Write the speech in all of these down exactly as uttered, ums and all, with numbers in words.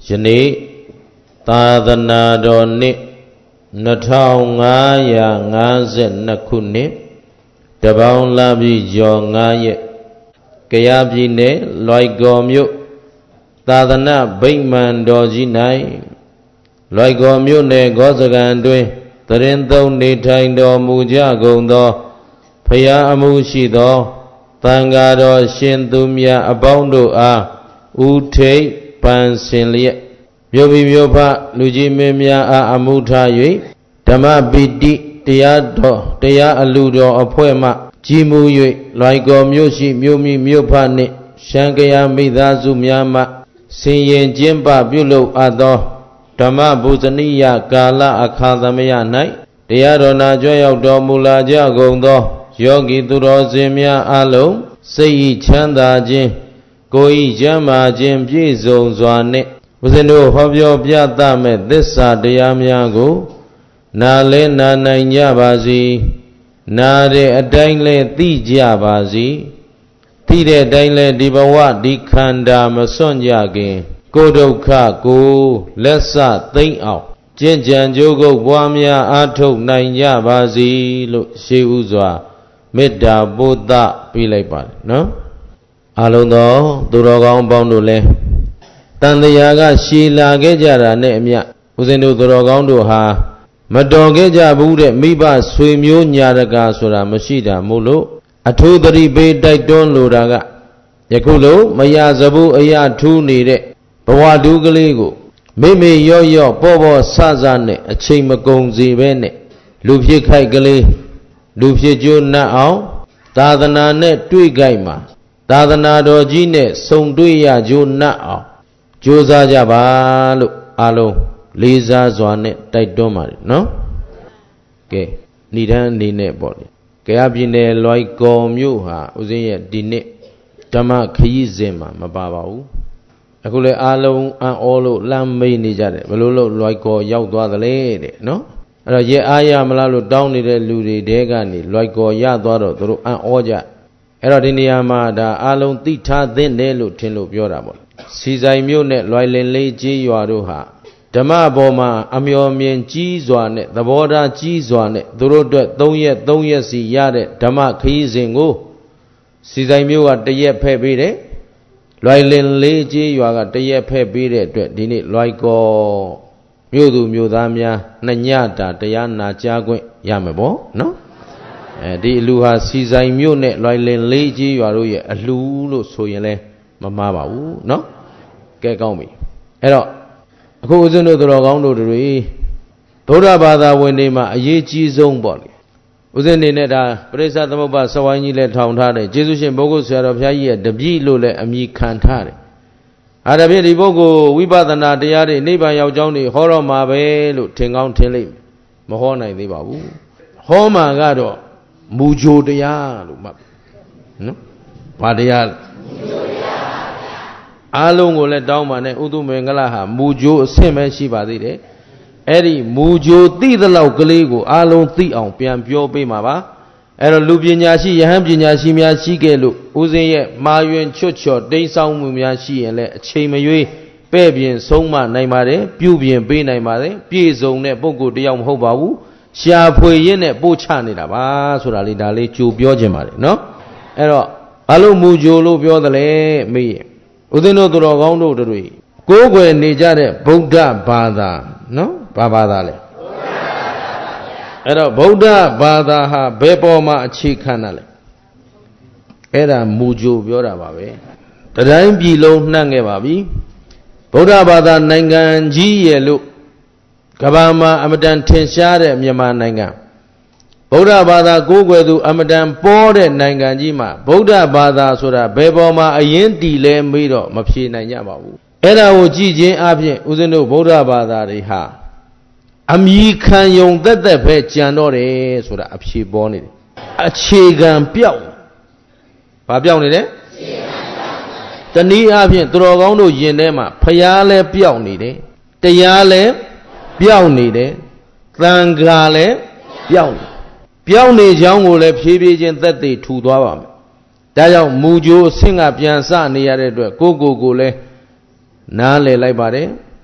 ယနေ့သာသနာတော်နှစ်နှစ်ထောင်ငါးရာငါးဆယ်နှစ်ခုနှစ်တပေါင်းလပြည့်ကျော်ငါးရက်ကယားပြည်နယ်လွိုင်ကော်မြို့သာသနာဗိမာန်တော်ကြီး၌လွိုင်ကော်မြို့နယ်ဂောစကံတွင်သရင်သုံးနေထိုင်တော်မူကြကုန်သောဖရာအမှုရှိသောသံဃာတော်ရှင်သူမြတ်အပေါင်းတို့အားဥထိပ်ပန်ဆင်လျက်မြို့ပြည်မြို့ဖလူကြီးမင်းများအားအမှုထား၍ဓမ္မပိတိတရားတော်တရားအလူတော်အဖွဲ့မှကြီးမှု၍လွိုင်ကော်မြို့ရှိမြို့မိမြို့ဖနှင့်ရှမ်းကယားမိသားစုများမှဆင်ရင်ကျင်းပပြုလုပ်အပ်သောဓမ္မဗုဒ္ဓနိယကာလအခါသမယ၌တရားတော်နာကြွရောက်တော်မူလာကြကုန်သောယောဂီသူတော်စင်များအလုံးစိတ်ဤချမ်းသာခြင်းကိုယ်ဤကျမ်းမာခြင်းပြည့်စုံစွာနှင့်ဦးဇင်းတို့ဟောပြောပြသမဲ့သစ္စာတရားများကိုနာလဲနာနိုင်ကြပါစေနာတဲ့အတိုင်းလဲသိကြပါစေသိတဲ့အတိုင်းလဲဒီဘဝဒီခန္ဓာမစွန့်ကြခင်ကိုယ်ဒုက္ခကိုလက်စသိမ့်အောင်ကျင့်ကြံကြိုးကုပ်ပွားများအားထုတ်နိုင်ကြပါစေလို့ရှေးဥစွာမေတ္တာပို့သပေးလိုက်ပါတယ်နော်အလုံးသောသူတော်ကောင်းပေါင်းတို့လည်းတန်တရားကရှည်လာခဲ့ကြတာနဲ့အမျှဦးဇင်းတို့သူတော်ကောင်းတို့ဟာမတော်ခဲ့ကြဘူးတဲ့မိဘဆွေမျိုးညာတကာဆိုတာမရှိတာမို့လို့အထူးသတိပေးတိုက်တွန်းလိုတာကယခုလိုမရစဘူးအရာထူးနေတဲ့ဘဝဒုကလေးကိုမိမိရော့ရော့ပေါ်ပေါ်ဆဆနဲ့အချိန်မကုန်စေပဲနဲ့လူဖြစ်ခိုက်ကလေးလူဖြစ်ကျိုးနှက်အောင်သာသနာနဲ့တွေ့ကြိုက်မှာသာသနာတော်ကြီးနဲ့ဆုံတွေ့ရကျိုးနှက်အောင်ကြိုးစားကြပါလို့အားလုံးလေးစားစွာနဲ့တိုက်တွန်းပါတယ်နော်ကဲဏိဒန်းအနေနဲ့ပေါ့လေကယားပြည်နယ်လွိုင်ကော်မြို့ဟာဦးဇင်းရဲ့ဒီနှစ်ဓမ္မခရီးစဉ်မှာမပါပါဘူးအခုလည်းအားလုံးအံ့ဩလို့လမ်းမေးနေကြတယ်ဘယ်လိုလို့လွိုင်ကော်ရောက်သွားသလဲတဲ့နော်အဲ့တော့ရဲအားရမလားလို့တောင်းနေတဲ့လူတွေတဲကနေလွိုင်ကော်ရသွားတော့သူတို့အံ့ဩကြအဲ့တော့ဒီနေရာမှာဒါအားလုံးသိထားသင့်တယ်လို့ထင်လို့ပြောတာပေါ့စီဆိုင်မြို့နဲ့လွိုင်လင်လေးကြီးရွာတို့ဟာဓမ္မဘောမှာအမျော်မြင်ကြီးစွာနဲ့သဘောထားကြီးစွာနဲ့သူတို့အတွက်၃ရက်၃ရက်စီရတဲ့ဓမ္မခရီးစဉ်ကိုစီဆိုင်မြို့ကတရက်ဖဲ့ပေးတယ်လွိုင်လင်လေးကြီးရွာကတရက်ဖဲ့ပေးတဲ့အတွက်ဒီနေ့လွိုင်ကော်မြို့သူမြို့သားများနှစ်ညတာတရားနာကြားခွင့်ရမယ်ပေါ့နော်အဲဒီအလူဟာစီဆိုင်မြို့နဲ့လွိုင်လင်လေးကြီးရွာတို့ရဲ့အလူလို့ဆိုရင်လဲမမှားပါဘူးနော်ကဲကောင်းပြီအဲ့တော့အခုဦးဇင်းတို့တော်ကောင်းတို့တွေဗုဒ္ဓဘာသာဝင်တွေမှာအရေးကြီးဆုံးပေါ့လေဦးဇင်းနေနဲ့ဒါပရိစ္ဆသမုပ္ပါစဝိုင်းကြီးလည်းထောင်ထားတယ်ကျေးဇူးရှင်ဘုဂုဆရာတော်ဘုရားကြီးရဲ့တပည့်လို့လည်းအမည်ခံထားတယ်အားဒါဖြင့်ဒီပုဂ္ဂိုလ်ဝိပဿနာတရားတွေနိဗ္ဗာန်ရောက်ကြောင်းတွေဟောတော့မှာပဲလို့ထင်ကောင်းထင်လိမ့်မယ်မဟောနိုင်သေးပါဘူးဟောမှာကတော့မူကြိုတရားလို့မှတ်နော်ဘာတရားမူကြိုတရားပါဗျာအားလုံးကိုလည်းတောင်းပါနဲ့ဥဒုမင်္ဂလာဟာမူကြိုအဆင့်ပဲရှိပါသေးတယ်အဲ့ဒီမူကြိုသိသလောက်ကလေးကိုအားလုံးသိအောင်ပြန်ပြောပေးမှာပါအဲ့တော့လူပညာရှိယဟန်ပညာရှိများရှိခဲ့လို့ဦးဇင်းရဲ့မာယွင်ချွတ်ချော်တိမ်းဆောင်မှုများရှိရင်လည်းအချိန်မရွေးပဲ့ပြင်ဆုံးမနိုင်ပါတယ်ပြုပြင်ပေးနိုင်ပါတယ်ပြည့်စုံတဲ့ပုဂ္ဂိုလ်တယောက်မဟုတ်ပါဘူးရှားဖွေရင်းနဲ့ပို့ချနေတာပါဆိုတာလေးဒါလေးကြိုပြောခြင်းပါတယ်နော်အဲ့တော့ဘာလို့မူကြိုလို့ပြောသလဲမေးရင်ဦးဇင်းတို့တော်ကောင်းတို့တွေကိုးကွယ်နေကြတဲ့ဗုဒ္ဓဘာသာနော်ဘာဘာသာလဲအဲ့တော့ဗုဒ္ဓဘာသာဟာဘယ်ပေါ်မှာအခြေခံတာလဲအဲ့ဒါမူကြိုပြောတာပါပဲတတိုင်းပြည်လုံးနှံ့ခဲ့ပါပြီဗုဒ္ဓဘာသာနိုင်ငံကြီးရဲ့လို့ကမ္ဘာမှာအမတန်ထင်ရှားတဲ့မြန်မာနိုင်ငံဗုဒ္ဓဘာသာကိုးကွယ်သူအမတန်ပေါ်တဲ့နိုင်ငံကြီးမှာဗုဒ္ဓဘာသာဆိုတာဘယ်ပေါ်မှာအရင်တည်လဲမေးတော့မဖြေနိုင်ကြပါဘူးအဲ့ဒါကိုကြည့်ခြင်းအပြင်ဦးဇင်းတို့ဗုဒ္ဓဘာသာတွေဟာအမြီခံယုံသက်သက်ပဲကြံတော့တယ်ဆိုတာအဖြေပေါ်နေတယ်အခြေခံပြောက်ဘာပြောက်နေလဲအခြေခံပြောက်တနည်းအားဖြင့်သူတော်ကောင်းတို့ယင်ထဲမှာဖျားလဲပြောက်နေတယ်တရားလဲပြောက်နေတယ်သံဃာလဲပြောက်နေပြောက်နေကြောင်းကိုလည်းဖြည်းဖြည်းချင်းသက်သေထူသွားပါမယ်ဒါကြောင့်မူကြိုးအဆင့်ကပြန်စနေရတဲ့အတွက်ကိုကိုကိုလည်းနားလည်လိုက်ပါတယ်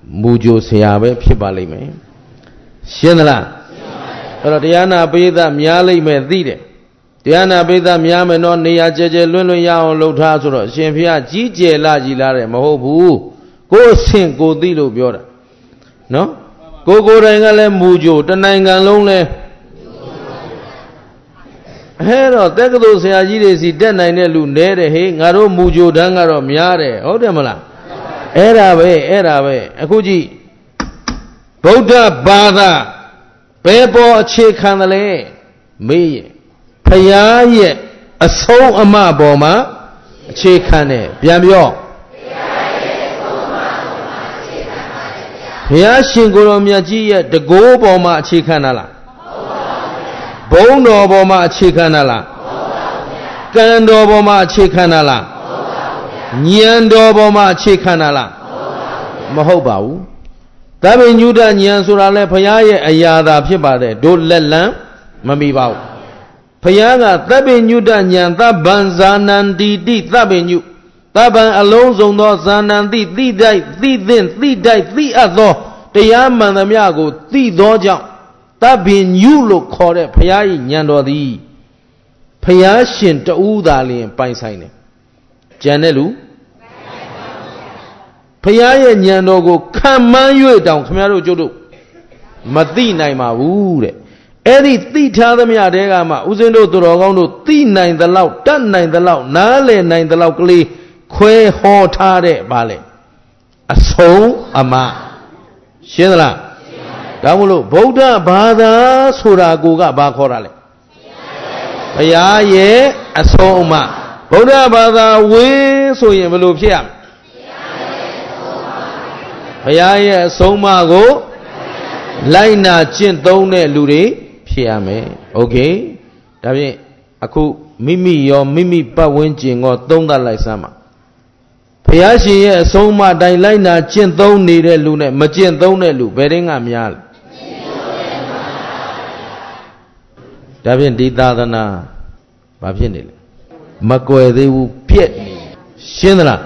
မူကြိုဆရာပဲဖြစ်ပါလိမ့်မယ်ရှင်းသလားအဲ့တော့တရားနာပိသများလိမ့်မယ်သိတယ်တရားနာပိသများမယ်တော့နေရာကျကျလွန်းလွန်းရအောင်လှုပ်ထားဆိုတော့အရှင်ဘုရားကြီးကျယ်လာကြီးလာတယ်မဟုတ်ဘူးကိုယ်ဆင့်ကိုသိလို့ပြောတာနော်ကိုကိုယ်တိုင်ကလည်းမူကြိုတနိုင်ငံလုံးလဲအဲ့တော့တက္ကသိုလ်ဆရာကြီးတွေစီတက်နိုင်တဲ့လူနဲတယ်ဟေးငါတို့မူကြိုတန်းကတော့များတယ်ဟုတ်တယ်မလားအဲ့ဒါပဲအဲ့ဒါပဲအခုကြည့်ဗုဒ္ဓဘာသာဘယ်ပေါ်အခြေခံတယ်လဲမေးရင်ဘုရားရဲ့အဆုံးအမပေါ်မှာအခြေခံတယ်ပြန်ပြောဘုရားရှင်ကိုယ်တော်မြတ်ကြီးရဲ့တကိုးပေါ်မှာအခြေခံတာလားဘုံတော်ပေါ်မှာအခြေခံတာလားကံတော်ပေါ်မှာအခြေခံတာလားဉာဏ်တော်ပေါ်မှာအခြေခံတာလားမဟုတ်ပါဘူးသဗ္ဗညုတဉာဏ်ဆိုတာလဲဘုရားရဲ့အရာသာဖြစ်ပါတယ်တို့လက်လံမမိပါဘူးဘုရားကသဗ္ဗညုတဉာဏ်သဗ္ဗံဇာနန္တိတိသဗ္ဗညုသဗ္ဗံအလုံးစုံသောဇာနန္တိသိတိုက်သိသင့်သိတိုက်သိအပ်သောတရားမှန်သမျှကိုသိသောကြောင့်သဗ္ဗညုလို့ခေါ်တဲ့ဘုရား၏ဉာဏ်တော်သည်ဘုရားရှင်တဦးသာလျှင်ပိုင်ဆိုင်တယ်ကြံတဲ့လူဘုရားရဲ့ဉာဏ်တော်ကိုခံမှန်း၍တောင်ခင်ဗျားတို့ကျုပ်တို့မသိနိုင်ပါဘူးတဲ့အဲ့ဒီသိထားသမျှတဲကမှဦးဇင်းတို့သူတော်ကောင်းတို့သိနိုင်သလောက်တတ်နိုင်သလောက်နားလည်နိုင်သလောက်ကလေးခွဲဟောထားတဲ့ဗာလေအဆုံးအမရှင်းသလားဒါမို့လို့ဗုဒ္ဓဘာသာဆိုတာကိုကဘာခေါ်တာလဲဘုရားရဲ့အဆုံးအမဗုဒ္ဓဘာသာဝင်ဆိုရင်ဘယ်လိုဖြစ်ရမလဲဘုရားရဲ့အဆုံးအမကိုလိုက်နာကျင့်သုံးတဲ့လူတွေဖြစ်ရမယ်โอเคဒါဖြင့်အခုမိမိရောမိမိပတ်ဝန်းကျင်ကိုသုံးသပ်လိုက်စမ်းပါဘုရားရှင်ရဲ့အဆုံးအမတိုင်းလိုက်နာကျင့်သုံးနေတဲ့လူနဲ့မကျင့်သုံးတဲ့လူဘယ်တင်းကများလဲဒါဖြင့်ဒီသာသနာဘာဖြစ်နေလဲမကွယ်သေးဘူးပြက်နေရှင်းသလား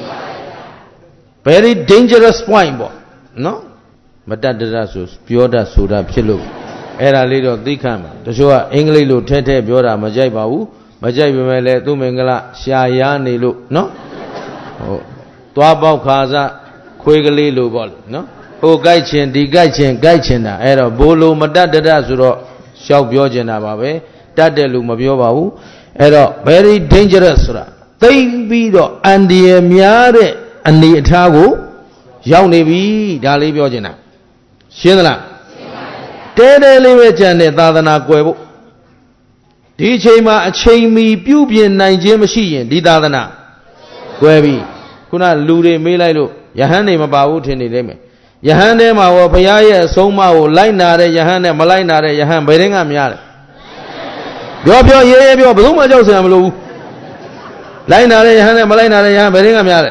very dangerous point ပေါ့နော်မတတ်တရဆိုပြောတတ်ဆိုတာဖြစ်လို့အဲ့ဒါလေးတော့သိခံပါတချို့ကအင်္ဂလိပ်လိုထဲထဲပြောတာမကြိုက်ပါဘူးမကြိုက်ပေမဲ့လည်းသူ့မင်္ဂလာရှားရားနေလို့နော်ဟုတ်သွားပေါက်ခါစားခွေးကလေးလိုပေါ့လေနော်ဟိုကြိုက်ချင်ဒီကြိုက်ချင်ကြိုက်ချင်တာအဲ့တော့ဘိုးလိုမတတ်တရဆိုတော့ရှောက်ပြောချင်တာပါပဲတတ်တဲ့လူမပြောပါဘူးအဲ့တော့ very dangerous ဆိုတာသိမ့်ပြီးတော့အန္တရာယ်များတဲ့အနေအထားကိုရောက်နေပြီဒါလေးပြောချင်တာရှင်းသလားတဲတဲလေးပဲကြံတဲ့သာသနာကွယ်ဖို့ဒီအချိန်မှာအချိန်မီပြုပြင်နိုင်ခြင်းမရှိရင်ဒီသာသနာကွယ်ပြီခုနလူတွေမေးလိုက်လို့ယဟန်တွေမပါဘူးထင်နေလိမ့်မယ်ယဟန်ထဲမှာဟောဘုရားရဲ့အဆုံးအမကိုလိုက်နာတဲ့ယဟန်နဲ့မလိုက်နာတဲ့ယဟန်ဘယ်တင်းကများလဲပြောပြောရေးရေးပြောဘယ်သူမှကြောက်စရာမလိုဘူးလိုက်နာတဲ့ယဟန်နဲ့မလိုက်နာတဲ့ယဟန်ဘယ်တင်းကများလဲ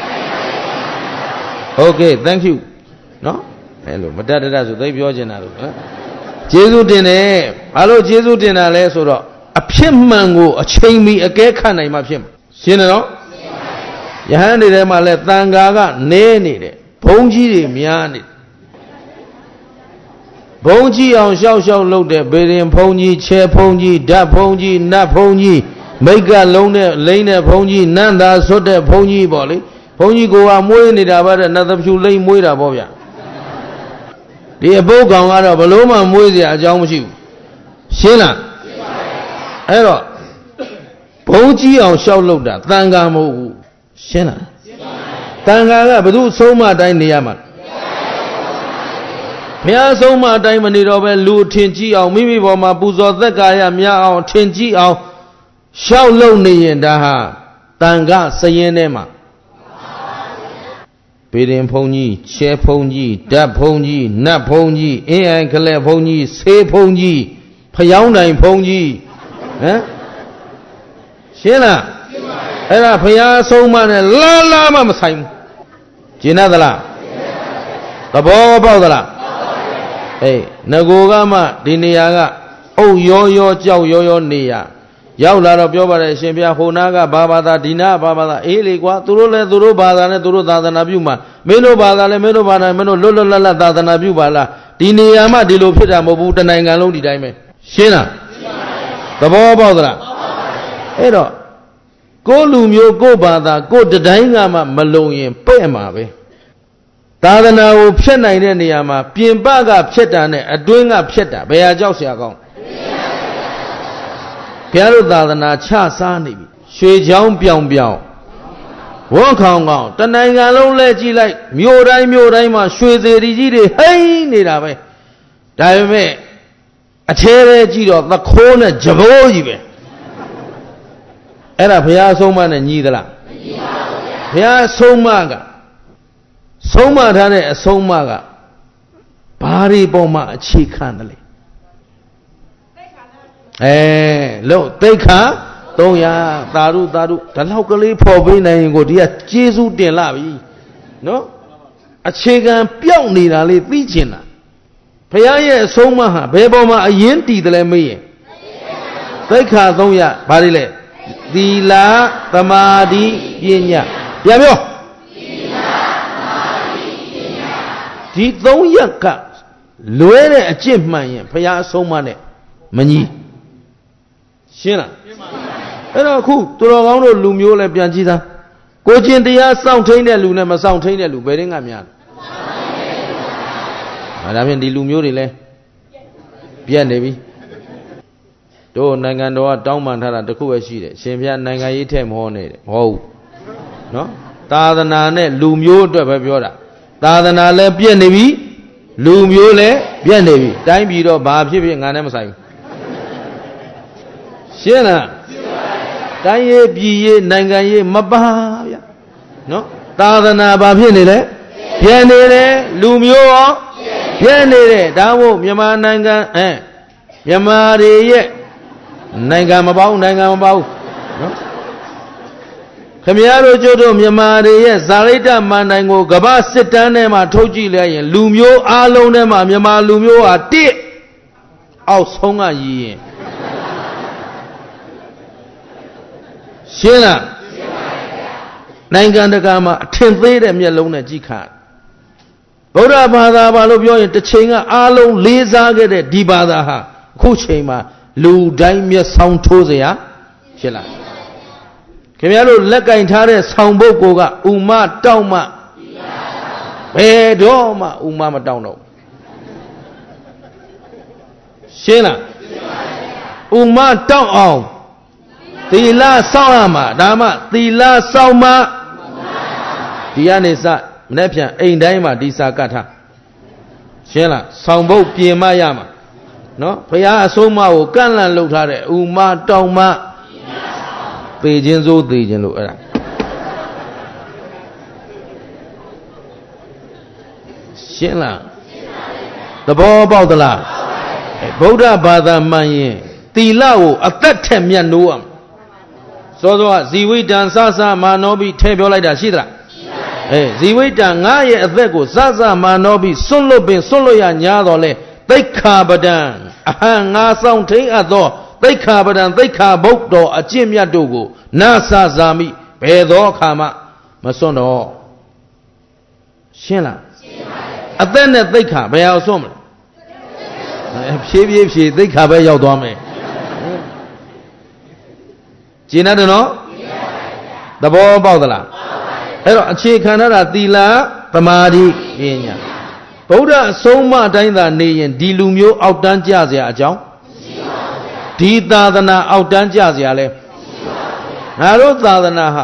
Okay thank you နော်အဲ့လိုမတတ်တတ်ဆိုသိပြောချင်တာလို့နော်ကျေးဇူးတင်တယ်ဘာလို့ကျေးဇူးတင်တာလဲဆိုတော့အဖြစ်မှန်ကိုအချိန်မီအကဲခတ်နိုင်မှဖြစ်မှာရှင်းတယ်နော်ယဟန်တွေထဲမှာလဲတန်ဃာကနဲနေတယ်ဘုံကြီးတွေများနေဘုံကြီးအောင်ရှောက်ရှောက်လုပ်တဲ့ဘေရင်ဘုံကြီးချဲဘုံကြီးဓာတ်ဘုံကြီးနတ်ဘုံကြီးမိတ်ကလုံးတဲ့လိမ့်တဲ့ဘုံကြီးနန္တာဆွတ်တဲ့ဘုံကြီးပေါ့လေဘုန်းကြီးကိုကမွေးနေတာပါတဲ့နတ်သဖြူလိမ့်မွေးတာပေါ့ဗျဒီအပုတ်ကောင်ကတော့ဘလို့မှမွေးเสียအကြောင်းမရှိဘူးရှင်းလားအဲ့တော့ဘုံကြီးအောင်ရှောက်လို့တာတန်ခါမဟုတ်ဘူးရှင်းလားတန်ခါကဘယ်သူအဆုံးမအတိုင်းနေရမှာဘုရားအဆုံးမအတိုင်းမနေတော့ပဲလူထင်ကြီးအောင်မိမိပေါ်မှာပူဇော်သက်ကာယများအောင်ထင်ကြီးအောင်ရှောက်လို့နေရင်ဒါဟာတန်ခါစရင်ထဲမှာပေရင်ဘုံကြီးချဲဘုံကြီးဓာတ်ဘုံကြီးနတ်ဘုံကြီးအင်းအိုင်ကလေးဘုံကြီးဆေးဘုံကြီးဖျောင်းတိုင်ဘုံကြီးဟမ်ရှင်းလားအဲ့ဒါဘုရားဆုံးမနဲ့လာလာမှမဆိုင်ဘူးကျင်သလားသဘောပေါက်သလားအေးငကိုကမှဒီနေရာကအုပ်ရောရောကြောက်ရောရောနေရရောက်လာတော့ပြောပါတယ်ရှင်ဗျာဟိုနာကဘာဘာသာဒီနာဘာဘာသာအေးလေကွာသူတို့လည်းသူတို့ဘာသာနဲ့သူတို့သာသနာပြုမှာမင်းတို့ဘာသာလည်းမင်းတို့ဘာသာမင်းတို့လွတ်လွတ်လပ်လပ်သာသနာပြုပါလားဒီနေရာမှာဒီလိုဖြစ်တာမဟုတ်ဘူးတနိုင်ငံလုံးဒီတိုင်းပဲရှင်းလားသဘောပေါက်သလားအဲ့တော့ကိုလူမျိုးကိုဘာသာကိုတတိုင်းကမှမလုံရင်ပဲ့မှာပဲသာသနာကိုဖျက်နိုင်တဲ့နေရာမှာပြင်ပကဖျက်တာနဲ့အတွင်းကဖျက်တာဘယ်ဟာကြောက်เสียကောင်းဘုရားတို့သာသနာချစားနေပြီရွှေချောင်းပြောင်ပြောင်ဝန်းခေါင်ခေါင်တနိုင်ငံလုံးလဲကြည့်လိုက်မြို့တိုင်းမြို့တိုင်းမှာရွှေစေတီကြီးတွေဟိမ့်နေတာပဲဒါပေမဲ့အထဲထဲကြည့်တော့သခိုးနဲ့ကြဘိုးကြီးပဲအဲ့ဒါဘုရားဆုံးမနဲ့ညီသလားမညီပါဘူးဗျာဘုရားဆုံးမကဆုံးမထားတဲ့အဆုံးမကဘာတွေပေါ်မှာအခြေခံတယ်လဲအဲလို့သိက္ခာသုံးရာသာဓုသာဓုဒါလောက်ကလေးဖော်ပေးနိုင်ရင်ကိုဒီကကျေးဇူးတင်လာပြီနော်အခြေခံပြောင်းနေတာလေးသိချင်တာဘုရားရဲ့အဆုံးမဟာဘယ်ပေါ်မှာအရင်တည်တယ်လဲမေးရင်သိက္ခာသုံးရာဘာတွေလဲသီလသမာဓိပညာပြန်ပြောဒီသုံးရက်ကလွဲတဲ့အကျင့်မှန်ရင်ဘုရားအဆုံးမနဲ့မညီရှင်းလားအဲ့တော့အခုသူတော်ကောင်းတို့လူမျိုးလည်းပြန်ကြည့်သားကိုကျင်တရားစောင့်ထိန်တဲ့လူနဲ့မစောင့်ထိန်တဲ့လူဘယ်တင်းကများလဲဒါဖြင့်ဒီလူမျိုးတွေလည်းပြတ်နေပြီတို့နိုင်ငံတော်ကတောင်းပန်ထားတာတခုပဲရှိတယ်ရှင်ဘုရားနိုင်ငံရေးထက်မဟောနဲ့တဲ့မဟုတ်ဘူးနော်သာသနာနဲ့လူမျိုးအတွက်ပဲပြောတာသာသနာလည်းပြည့်နေပြီလူမျိုးလည်းပြည့်နေပြီတိုင်းပြည်တော့ဘာဖြစ်ဖြစ်ငါနဲ့မဆိုင်ဘူးရှင်းလားတိုင်းရေးပြည်ရေးနိုင်ငံရေးမပါဗျာနော်သာသနာဘာဖြစ်နေလဲပြည့်နေတယ်လူမျိုးရောပြည့်နေတယ်ဒါမို့မြန်မာနိုင်ငံအဲမြန်မာတွေရဲ့နိုင်ငံမပေါင်းနိုင်ငံမပေါင်းနော်ခမရတို့ကျတို့မြန်မာတွေရဲ့ဇာရိတမန်တိုင်းကိုကမ္ဘာစစ်တမ်းထဲမှာထုတ်ကြည့်လိုက်ရင်လူမျိုးအလုံးထဲမှာမြန်မာလူမျိုးဟာတစ်အောက်ဆုံးကရည်ရင်ရှင်းလားရှင်းပါဗျာနိုင်ငံတကာမှာအထင်သေးတဲ့မျက်လုံးနဲ့ကြည့်ခါဗုဒ္ဓဘာသာဘာလို့ပြောရင်တစ်ချိန်ကအားလုံးလေးစားခဲ့တဲ့ဒီဘာသာဟာအခုချိန်မှာလူတိုင်းမျက်ဆောင်ထိုးစရာဖြစ်လာခင်ဗျားတို့လက်ကင်ထားတဲ့ဆောင်ပုဒ်ကိုကဥမတောက်မှဘယ်တော့မှဥမမတောက်တော့ရှင်းလားဥမတောက်အောင်သီလစောင့်ရမှာဒါမှသီလစောင့်မှဒီကနေစမနေ့ပြန်အိမ်တိုင်းမှာဒီစာကတ်ထားရှင်းလားဆောင်ပုဒ်ပြင်မရမှာနော်ဘုရားအဆုံးအမကိုကန့်လန့်လုပ်ထားတဲ့ဥမတောက်မှသေခြင်းစိုးသေခြင်းလို့အဲ့ဒါရှင်းလားသဘောပေါက်သလားဗုဒ္ဓဘာသာမှန်ရင်သီလကိုအသက်ထက်မြတ်နိုးအောင်စောစောကဇီဝိတံစစမာနောပိထဲပြောလိုက်တာရှိသလားအဲဇီဝိတံငါရဲ့အသက်ကိုစစမာနောပိစွန့်လွတ်ပင်စွန့်လွတ်ရညာတော်လဲသိက္ခာပဒံအဟံငါဆောင်ထိန်အပ်သောသိက္ခာပဒံသိက္ခာဘုတ်တော်အကျင့်မြတ်တို့ကိုနာစဇာမိဘယ်သောအခါမှမစွန့်တော့ရှင်းလားရှင်းပါပြီအသက်နဲ့သိက္ခာဘယ်အောင်စွန့်မလဲဖြည်းဖြည်းဖြည်းသိက္ခာပဲရောက်သွားမယ်ကျင်တယ်နော်သဘောပေါက်သလားအဲ့တော့အခြေခံရတာသီလသမာဓိပညာဗုဒ္ဓအဆုံးအမအတိုင်းသာနေရင်ဒီလူမျိုးအောက်တန်းကြเสียအကြောင်းဒီသာသနာအောက်တန်းကြเสียလဲငါတို့သာသနာဟာ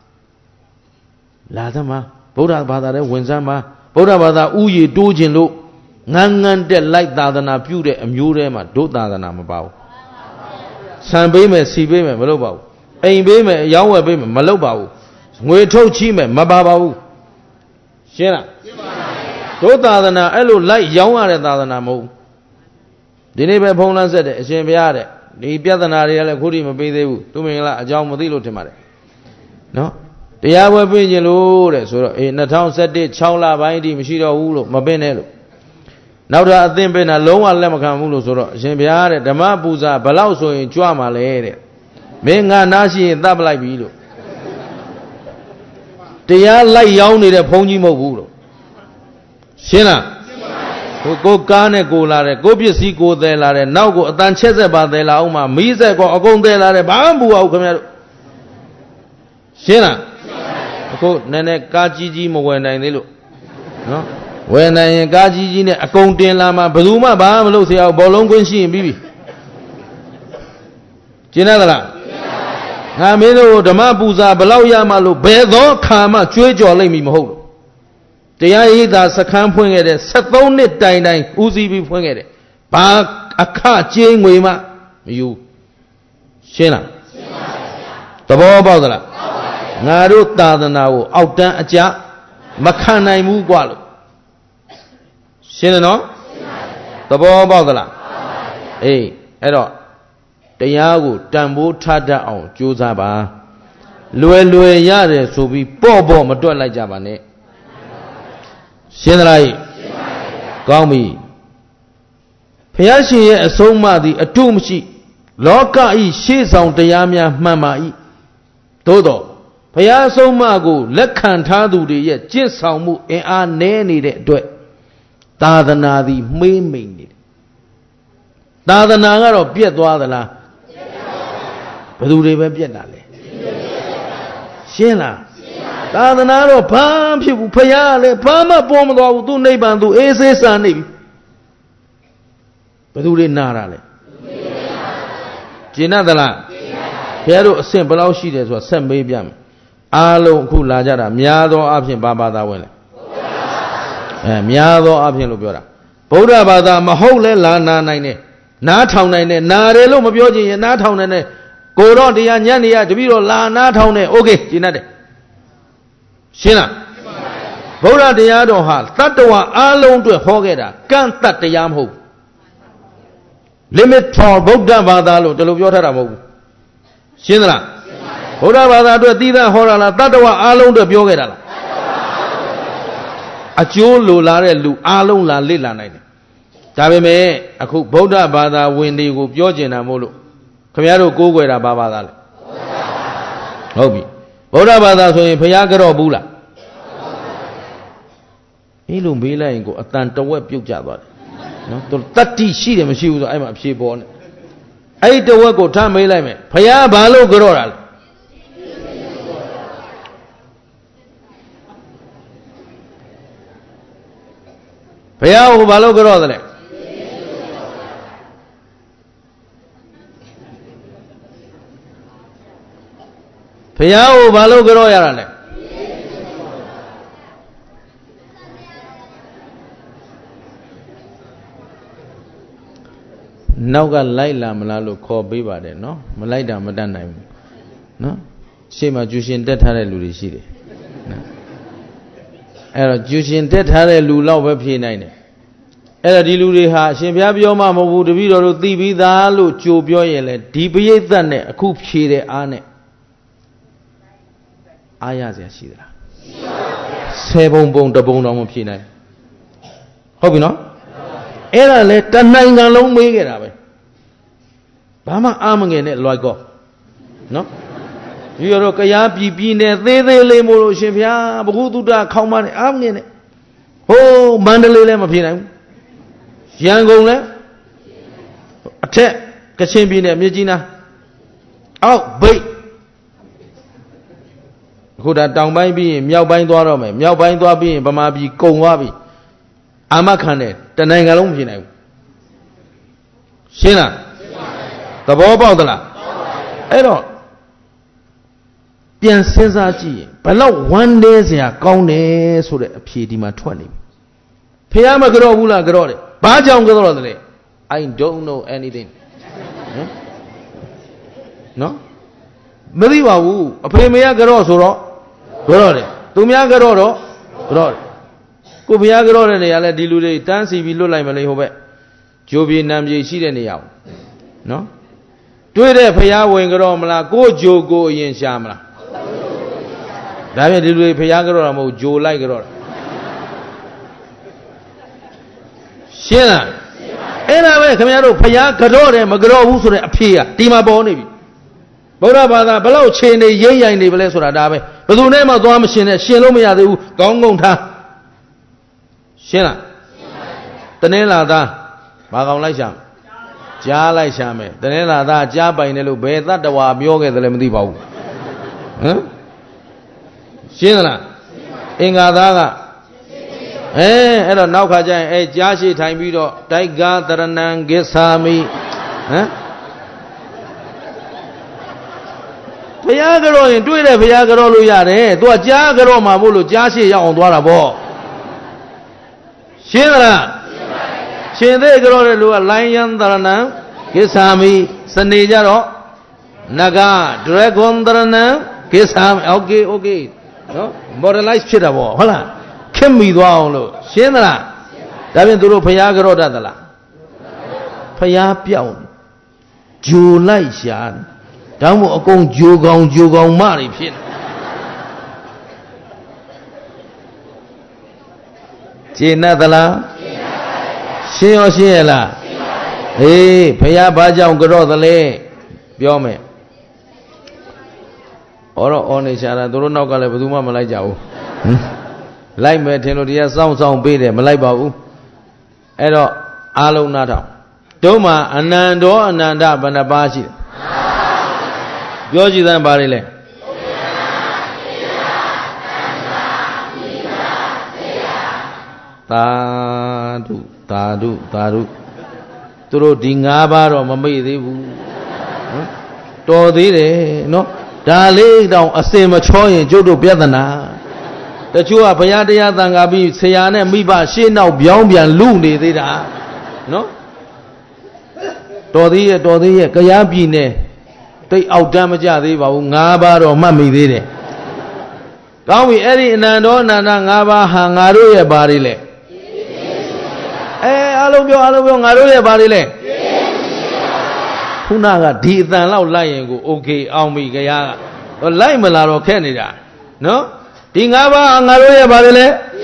လာသမားဗုဒ္ဓဘာသာနဲ့ဝင်စမ်းမှာဗုဒ္ဓဘာသာဥယျာဉ်တိုးခြင်းလို့ငန်းငန်းတက်လိုက်သာသနာပြုတဲ့အမျိုးထဲမှာဒုသာသနာမပါဘူးဆံပေးမယ်စီပေးမယ်မလုပ်ပါဘူးအိမ်ပေးမယ်အယောင်းဝယ်ပေးမယ်မလုပ်ပါဘူးငွေထုတ်ချီးမယ်မပါပါဘူးရှင်းလားရှင်းပါပြီဒုသာသနာအဲ့လိုလိုက်ရောင်းရတဲ့သာသနာမဟုတ်ဘူးဒီနေ့ပဲဖုံးလန်းဆက်တယ်အရှင်ဘုရားတဲ့ဒီပြဿနာတွေကလည်းခုထိမပေးသေးဘူးသူမင်္ဂလာအကြောင်းမသိလို့ထင်ပါတယ်နော်တရားပွဲပြင်ခြင်းလို့တဲ့ဆိုတော့အေး၂၀၁၁ ၆လပိုင်းတိမရှိတော့ဘူးလို့မပင်နဲ့လို့နောက်တော့အသင်ပင်တာလုံးဝလက်မခံဘူးလို့ဆိုတော့အရှင်ဘုရားတဲ့ဓမ္မပူဇာဘယ်လောက်ဆိုရင်ကြွမှာလဲတဲ့ mẹ ngà ná xì táp lại bí rồi thì á lại yáo này để phong như mẫu vũ rồi xin à cô cô cá này cô là đấy cô biết gì cô đây là đấy nào cô tan chết rồi bà đây là ông mà mỹ sẽ có ông đây là đấy bà bùa ông không biết xin à cô này này cá chi chi một quần này đấy luôn nó quần này cá chi chi này ông tiền làm mà bự mà bà mà lúc thì ông bảo lông quên xin bí bí xin à là ngà mấy đồ đầm mà bù sa bao ya mà lúc bé đó khá mà chơi trò lấy mình mà hậu thì ai ta sẽ khám phơi nghe đấy sát tông nết tay này uzi bị phơi nghe đấy bà akha chơi người mà yêu xin à tập bao bao giờ ngà đồ ta đó nào áo tan áo cha mà khăn này mua qua luôn xin là nó tập bao bao giờ ê ấy đó thì ai cũng trầm bố thắt ra ông chú sa bà lùi lùi ra để số bị bỏ bỏ mà đuổi lại ra bà này xin lại cao mi phải xin ở sông mà thì ở trung sĩ lo cả ý xin xong thì am ya mà mà ý tốt đó phải sông mà cô lắc khăn thà đủ đi chết xong mu em ăn nè nè để đuổi ta thân nào thì mê mình đi ta thân nào cái đó biết toa đó là bữa đủ đi phải biết là lẽ xin là ta thân nào đó phàm phiêu phải lẽ phàm mà bỏ mà đó tu này bàn tu ê xê san này bữa đủ đi na ra lẽ chỉ na đó là phải rồi xem bao lâu xí đấy rồi xem mấy遍alo khu lá ra là mía đó áp trên ba ba ta vậy này mía đó áp trên lúc biểu ra bố ra ba ta mà hậu lẽ là na này nè ná thòng này nè na đấy lúc mà biểu gì ná thòng này nè cô đó thì anh nhớ đi à, chỉ biết rồi là ná thòng này ok chỉ na đấy xin à bố ra thì anh đó ha tát đồ alo tuổi khó cái đó can tát thì anh hậu limit for bố ra ba ta lúc từ lúc biểu ra là hậu xin là bố ra ba ta tuổi tí ra họ là tát đồ alo tuổi biểu cái đó là à chú lù là đấy lù alo là lít là này chả biết mẹ, à khu bố đã bà ta quên đi của biểu diễn nào mô lộ, không nhớ đâu cô quay ra bà bà taเลย,ဟုတ်ပြီ, bố đã bà ta rồi phải cái đó bù là, ý luôn biết là anh cô tàn trâu ấy biểu trả rồi, nó tôi tắt đi xí để mà xíu rồi ai mà xí bỏ này, ai trâu ấy cô tham mấy lại mẹ, phải bà lâu cái đó là, phải cô bà lâu cái đó rồi. phải ô bà lâu cái đó ra này nào cái lại làm là lúc khó bị bà đấy nó mà lại làm mà đàn này nó xem mà chú xin tết hai lũ đi xí đấy ấy là chú xin tết hai lũ lao về phía này này ấy là đi lũ đi ha xem phía bên mà một vụ đi rồi ti bi ta lũ chụp biểu hiện này đi bây giờ này khu phía đấy anh này ai à gì đó xe bông bông đập bông nào mà phi này không biết nó ấy là lẽ tân này ngang lông mấy cái nào vậy bà mà am nghe này loài co nó bây giờ cái giá pi pi này tê tê lên một lô xem phía bố cụ tụt ra không mà này am nghe này ô Mandalay lên mà phi này Yangon lên thế cái xem pi này mấy chi na ao bay khu đã trồng bay bi miao bay toa rồi mày miao bay toa bi bà mà bi công hoa bi à mà khăn này tên này ngay lúc gì này xin à tập bao bao đó là ấy đó biến sinh ra gì bà lâu one day sẽ cao nè số đấy phía đi mà thoát đi phía mà cái đó vui là cái đó đấy ba trăm cái đó đấy I don't know anything nó mấy đi vào u phía mấy cái đó số đó cái đó đấy tụi mấy cái đó đó cái đó cô mấy cái đó này là đi lưu đây tan xì bị lôi lại mà lấy hộp ấy chỗ Việt Nam gì xí đấy này ao nó tôi đây phía bên cái đó mà là cô chỗ cô yên xa mà là đại bên đi lưu phía cái đó là một chỗ lại cái đó xin à ấy là vậy, không nhớ đâu, phải cái đó này mà cái đó u số này phía, đi mà bỏ này, ဗုဒ္ဓဘာသာဘယ်လောက်ချိန်နေရိမ့်ရိုင်နေပလဲဆိုတာဒါပဲဘယ်သူနဲ့မှသွားမရှင်နဲ့ရှင်လို့မရသေးဘူးကောင်းကောင်းထားရှင်းလားတနင်္လာသားဘာကောင်လိုက်ရှာကြားလိုက်ရှာမယ်တနင်္လာသားကြားပိုင်တယ်လို့ဘယ်သတ္တဝါပြောခဲ့တယ်လဲမသိပါဘူးဟမ်ရှင်းလားအင်္ဂါသားကအဲအဲ့တော့နောက်ခါကျရင်အဲကြားရှိထိုင်ပြီးတော့တိုက်ကားတရဏံကိသာမိဟမ်ဘုရားကြောရင်တွေ့တယ်ဘုရားကြောလို့ရတယ်သူကကြားကြောမှာမို့လို့ကြားရှိရောက်အောင်သွားတာပေါ့ရှင်းလားရှင်းသေးကြောတဲ့လူကလိုင်းယံတရဏံကိသာမိစနေကြတော့နဂဒရဂွန်တရဏံကိသာမိโอเคโอเคနော် modelize ဖြစ်တာပေါ့ဟုတ်လားခင်မိသွားအောင်လို့ရှင်းသလားဒါဖြင့်သူတို့ဘုရားကြောတတ်သလားဘုရားပြောင်းဂျိုလိုက်ရှာတောင်းမို့အကုန်ဂျိုကောင်ဂျိုကောင်မတွေဖြစ်နေရှင်းသလားရှင်းရောရှင်းရလားအေးဘုရားဘာကြောင့်ကြောသလဲပြောမယ်ဩတော့ဩနေရှာတာသူတို့နောက်ကလည်းဘယ်သူမှမလိုက်ကြဘူးလိုက်မယ်ထင်လို့တရားစောင့်စောင့်ပေးတယ်မလိုက်ပါဘူးအဲ့တော့အားလုံးနားထောင်တို့မှာအနန္တောအနန္တဘယ်နှပါးရှိတယ်ပြောကြည့်သမ်းပါလေလေသာဓုသာဓုသာဓုသူတို့ဒီ၅ပါးတော့မမေ့သေးဘူးနော်တော်သေးတယ်နော်ဒါလေးတောင်အစင်မချောရင်ကျုပ်တို့ပြဿနာတချို့ကဘုရားတရားသံဃာပြီးဆရာနဲ့မိဘရှေ့နောက်ပြောင်းပြန်လူနေသေးတာနော်တော်သေးရဲ့တော်သေးရဲ့ကြားပြည်နယ်တိတ်အောက်တန်းမကြသေးပါဘူး၅ပါးတော့မှတ်မိသေးတယ်ကောင်းပြီအဲ့ဒီအနန္တောအနန္တ၅ပါးဟာငါတို့ရဲ့ဘာတွေလဲအဲအလုံးပြောအလုံးပြောငါတို့ရဲ့ဘာတွေလဲခုနကဒီအတန်လောက်လိုက်ရင်ကိုโอเคအောင်ပြီကြားကလိုက်မလာတော့ခက်နေတာနော်ဒီ၅ပါးငါတို့ရဲ့ဘာတွေလဲ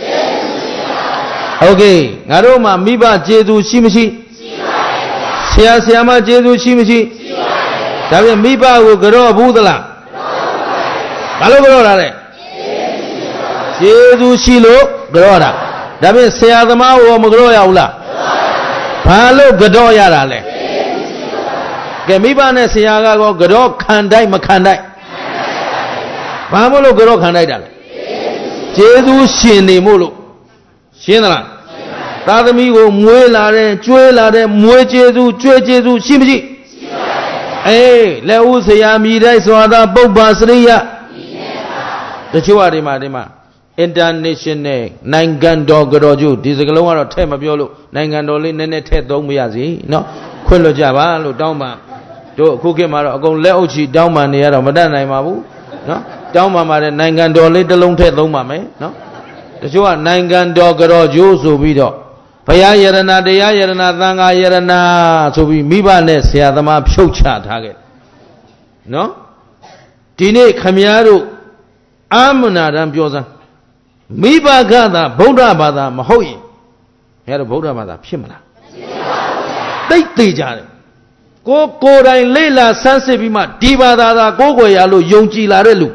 โอเคငါတို့မှာမိဘကျေသူရှိမရှိရှိပါတယ်ဆရာဆရာမကျေသူရှိမရှိရှိပါတယ်ဒါပြန်မိဘကိုကြောဘူးသလားဘာလို့ကြောတာလဲကျေသူရှိလို့ကြောတာဒါပြန်ဆရာသမားကိုမကြောရဘူးလားဘာလို့ကြောရတာလဲကဲမိဘနဲ့ဆရာကတော့ကြောခံတိုက်မခံတိုက်ဘာမို့လို့ကြောခံတိုက်တာလဲကျေးဇူးရှင်နေမို့လို့ရှင်းသလားသာသမီကိုမွေးလာတဲ့ကျွေးလာတဲ့မွေးကျေးဇူးကျွေးကျေးဇူးရှိမရှိရှိပါတယ်အေးလက်ဦးဆရာမြည်တိုက်စွာသာပုပ္ပါစရိယတချို့ဟာဒီမှာဒီမှာ international နိုင်ငံတော်ကြောကျိုးဒီစကလုံးကတော့ထည့်မပြောလို့နိုင်ငံတော်လေးနည်းနည်းထည့်သုံးမရစီနော်ခွင့်လွှတ်ကြပါလို့တောင်းပန်တို့အခုခေတ်မှာတော့အကုန်လက်အုပ်ချီတောင်းပန်နေရတော့မတတ်နိုင်ပါဘူးနော်တောင်းပန်ပါတယ်နိုင်ငံတော်လေးတစ်လုံးထည့်သုံးပါမယ်နော်တချို့ကနိုင်ငံတော်ကြောကျိုးဆိုပြီးတော့ဘုရားယရဏတရားယရဏသံဃာယရဏဆိုပြီးမိဘနဲ့ဆရာသမားဖြုတ်ချထားခဲ့နော်ဒီနေ့ခမည်းတော်အာမနာတံပြောစမ်းမိဘကသာဗုဒ္ဓဘာသာမဟုတ်ရင်ဘုရားတို့ဗုဒ္ဓဘာသာဖြစ်မလားသိသိကြတယ်ကိုကိုယ်တိုင်လေ့လာဆန်းစစ်ပြီးမှဒီဘာသာသာကိုယ်ကိုယ်ရလို့ယုံကြည်လာတဲ့လူ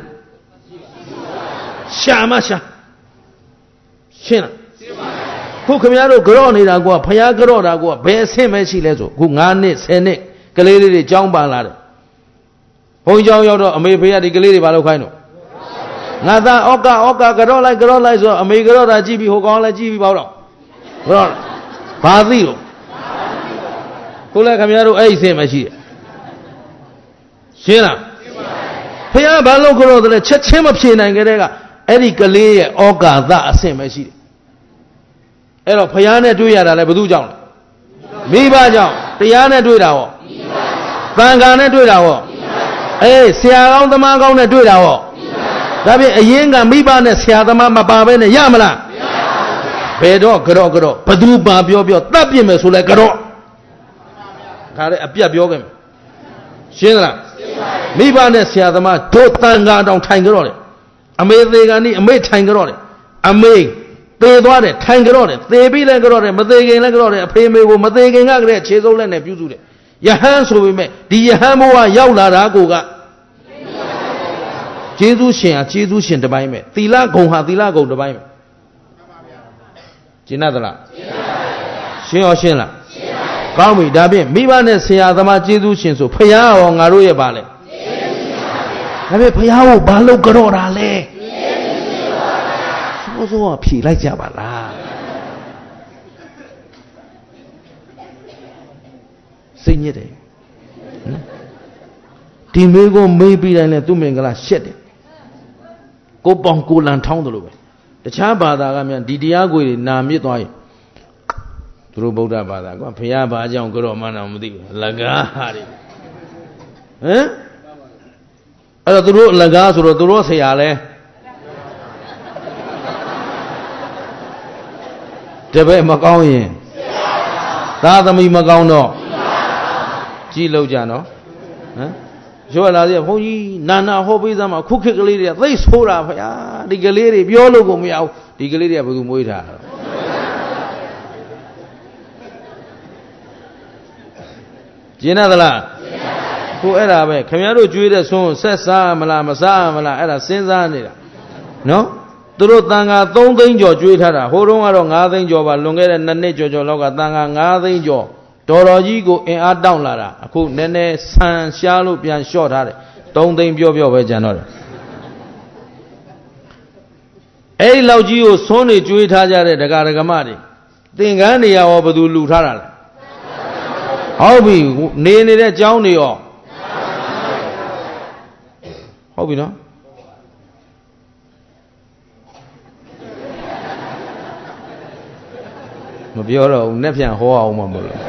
ရှာမရှာရှင်းလားခုခင်ဗျားတို့ကြော့နေတာကဖျားကြော့တာကဘယ်အဆင့်ပဲရှိလဲဆိုခု၅နှစ်၁၀နှစ်ကလေးလေးတွေကြောင်းပန်လာတယ်ဘုန်းကြီးကျောင်းရောက်တော့အမေဖေကဒီကလေးတွေဘာလုပ်ခိုင်းတော့ငါသားဩကဩကကြော့လိုက်ကြော့လိုက်ဆိုအမေကြော့တာကြည့်ပြီးဟိုကောင်လည်းကြည့်ပြီးပေါ့တော့ကြော့ဘာသိတော့ခုလည်းခင်ဗျားတို့အဲ့ဒီအဆင့်ပဲရှိတယ်ရှင်းလားဖျားဘာလို့ကြော့တယ်ချက်ချင်းမဖြေနိုင်ကြတဲ့ကအဲ့ဒီကလေးရဲ့ဩကာသအဆင့်ပဲရှိတယ်အဲ့တော့ဖျားနဲ့တွေ့ရတာလဲဘယ်သူကြောင့်လဲမိဘကြောင့်တရားနဲ့တွေ့တာဟောသံဃာနဲ့တွေ့တာဟောအေးဆရာကောင်းသမားကောင်းနဲ့တွေ့တာဟောဒါဖြင့်အရင်ကမိဘနဲ့ဆရာသမားမပါဘဲနဲ့ရမလားမရပါဘူးဘယ်တော့ကြော့ကြော့ဘသူပါပြောပြောတတ်ပြစ်မယ်ဆိုလဲကြော့ခါတဲ့အပြတ်ပြောခဲ့မယ်ရှင်းသလားမိဘနဲ့ဆရာသမားတို့သံဃာတောင်ထိုင်ကြော့တယ်အမေသေးကန်ဒီအမေထိုင်ကြော့တယ်အမေသေသွားတယ်ထိုင်ကြော့တယ်သေပြီးလည်းကြော့တယ်မသေခင်လည်းကြော့တယ်အဖေမေကိုမသေခင်ကကလေးခြေစုပ်လက်နဲ့ပြုစုတယ်ယဟန်ဆိုပေမဲ့ဒီယဟန်ဘဝရောက်လာတာကိုကကျေးဇူးရှင်ဟာကျေးဇူးရှင်တစ်ပိုင်းပဲသီလဂုဏ်ဟာသီလဂုဏ်တစ်ပိုင်းပဲကျင့်တတ်သလားရှင်းရောရှင်းလားကောင်းပြီဒါဖြင့်မိဘနဲ့ဆရာသမားကျေးဇူးရှင်ဆိုဖယားရောငါတို့ရဲ့ပါလဲဒါဖြင့်ဖယားကိုဘာလို့ကြော့တာလဲစောစောကဖြေလိုက်ကြပါလားစိတ်ညစ်တယ်ဒီမေကိုမေးပြီးတိုင်းလဲသူ့မင်္ဂလာရှက်တယ်ကိုပေါင်ကိုလန်ထောင်းတယ်လို့ပဲတခြားဘာသာကမြန်ဒီတရားကိုတွေနာမြစ်သွားရင်သူတို့ဗုဒ္ဓဘာသာကဖယားဘာကြောင့်ကြော့မှန်းတော့မသိဘူးလကားဟာတွေဟမ်အဲ့တော့သူတို့လကားဆိုတော့သူတို့ဆရာလဲတပည့်မကောင်းရင်သာသမီမကောင်းတော့ကြည့်လို့ကြနော်ဟမ်ရွှေလာသေးဘုန်းကြီးနာနာဟောပေးစမ်းမှာခုခေတ်ကလေးတွေကသိဆိုးတာဖယားဒီကလေးတွေပြောလို့ကိုမရဘူးဒီကလေးတွေကဘယ်သူမွေးထားတာကျင်းရသလားကိုအဲ့ဒါပဲခင်ဗျားတို့ကြွေးတဲ့ဆွန်းဆက်စားမလားမစားမလားအဲ့ဒါစဉ်းစားနေတာနော်သူတို့တန်ခါသုံးသိန်းကျော်ကြွေးထားတာဟိုတုန်းကတော့၅သိန်းကျော်ပါလွန်ခဲ့တဲ့နှစ်နှစ်ကျော်ကျော်လောက်ကတန်ခါ၅သိန်းကျော်တော်တော်ကြီးကိုအင်အားတောင့်လာတာအခုနည်းနည်းဆန်ရှားလို့ပြန်လျှော့ထားတယ်သုံးသိန်းပြောပြောပဲကျန်တော့တယ်အဲ့ဒီလောက်ကြီးကိုဆွန်းနေကြွေးထားကြတဲ့ဒကာဒကမတွေသင်္ကန်းနေရောဘယ်သူလူထားတာလဲဟုတ်ပြီနေနေတဲ့ကျောင်းတွေရောဟုတ်ပြီနော်မပြောတော့ဘူးနဲ့ပြန်ဟောအောင်မမလို့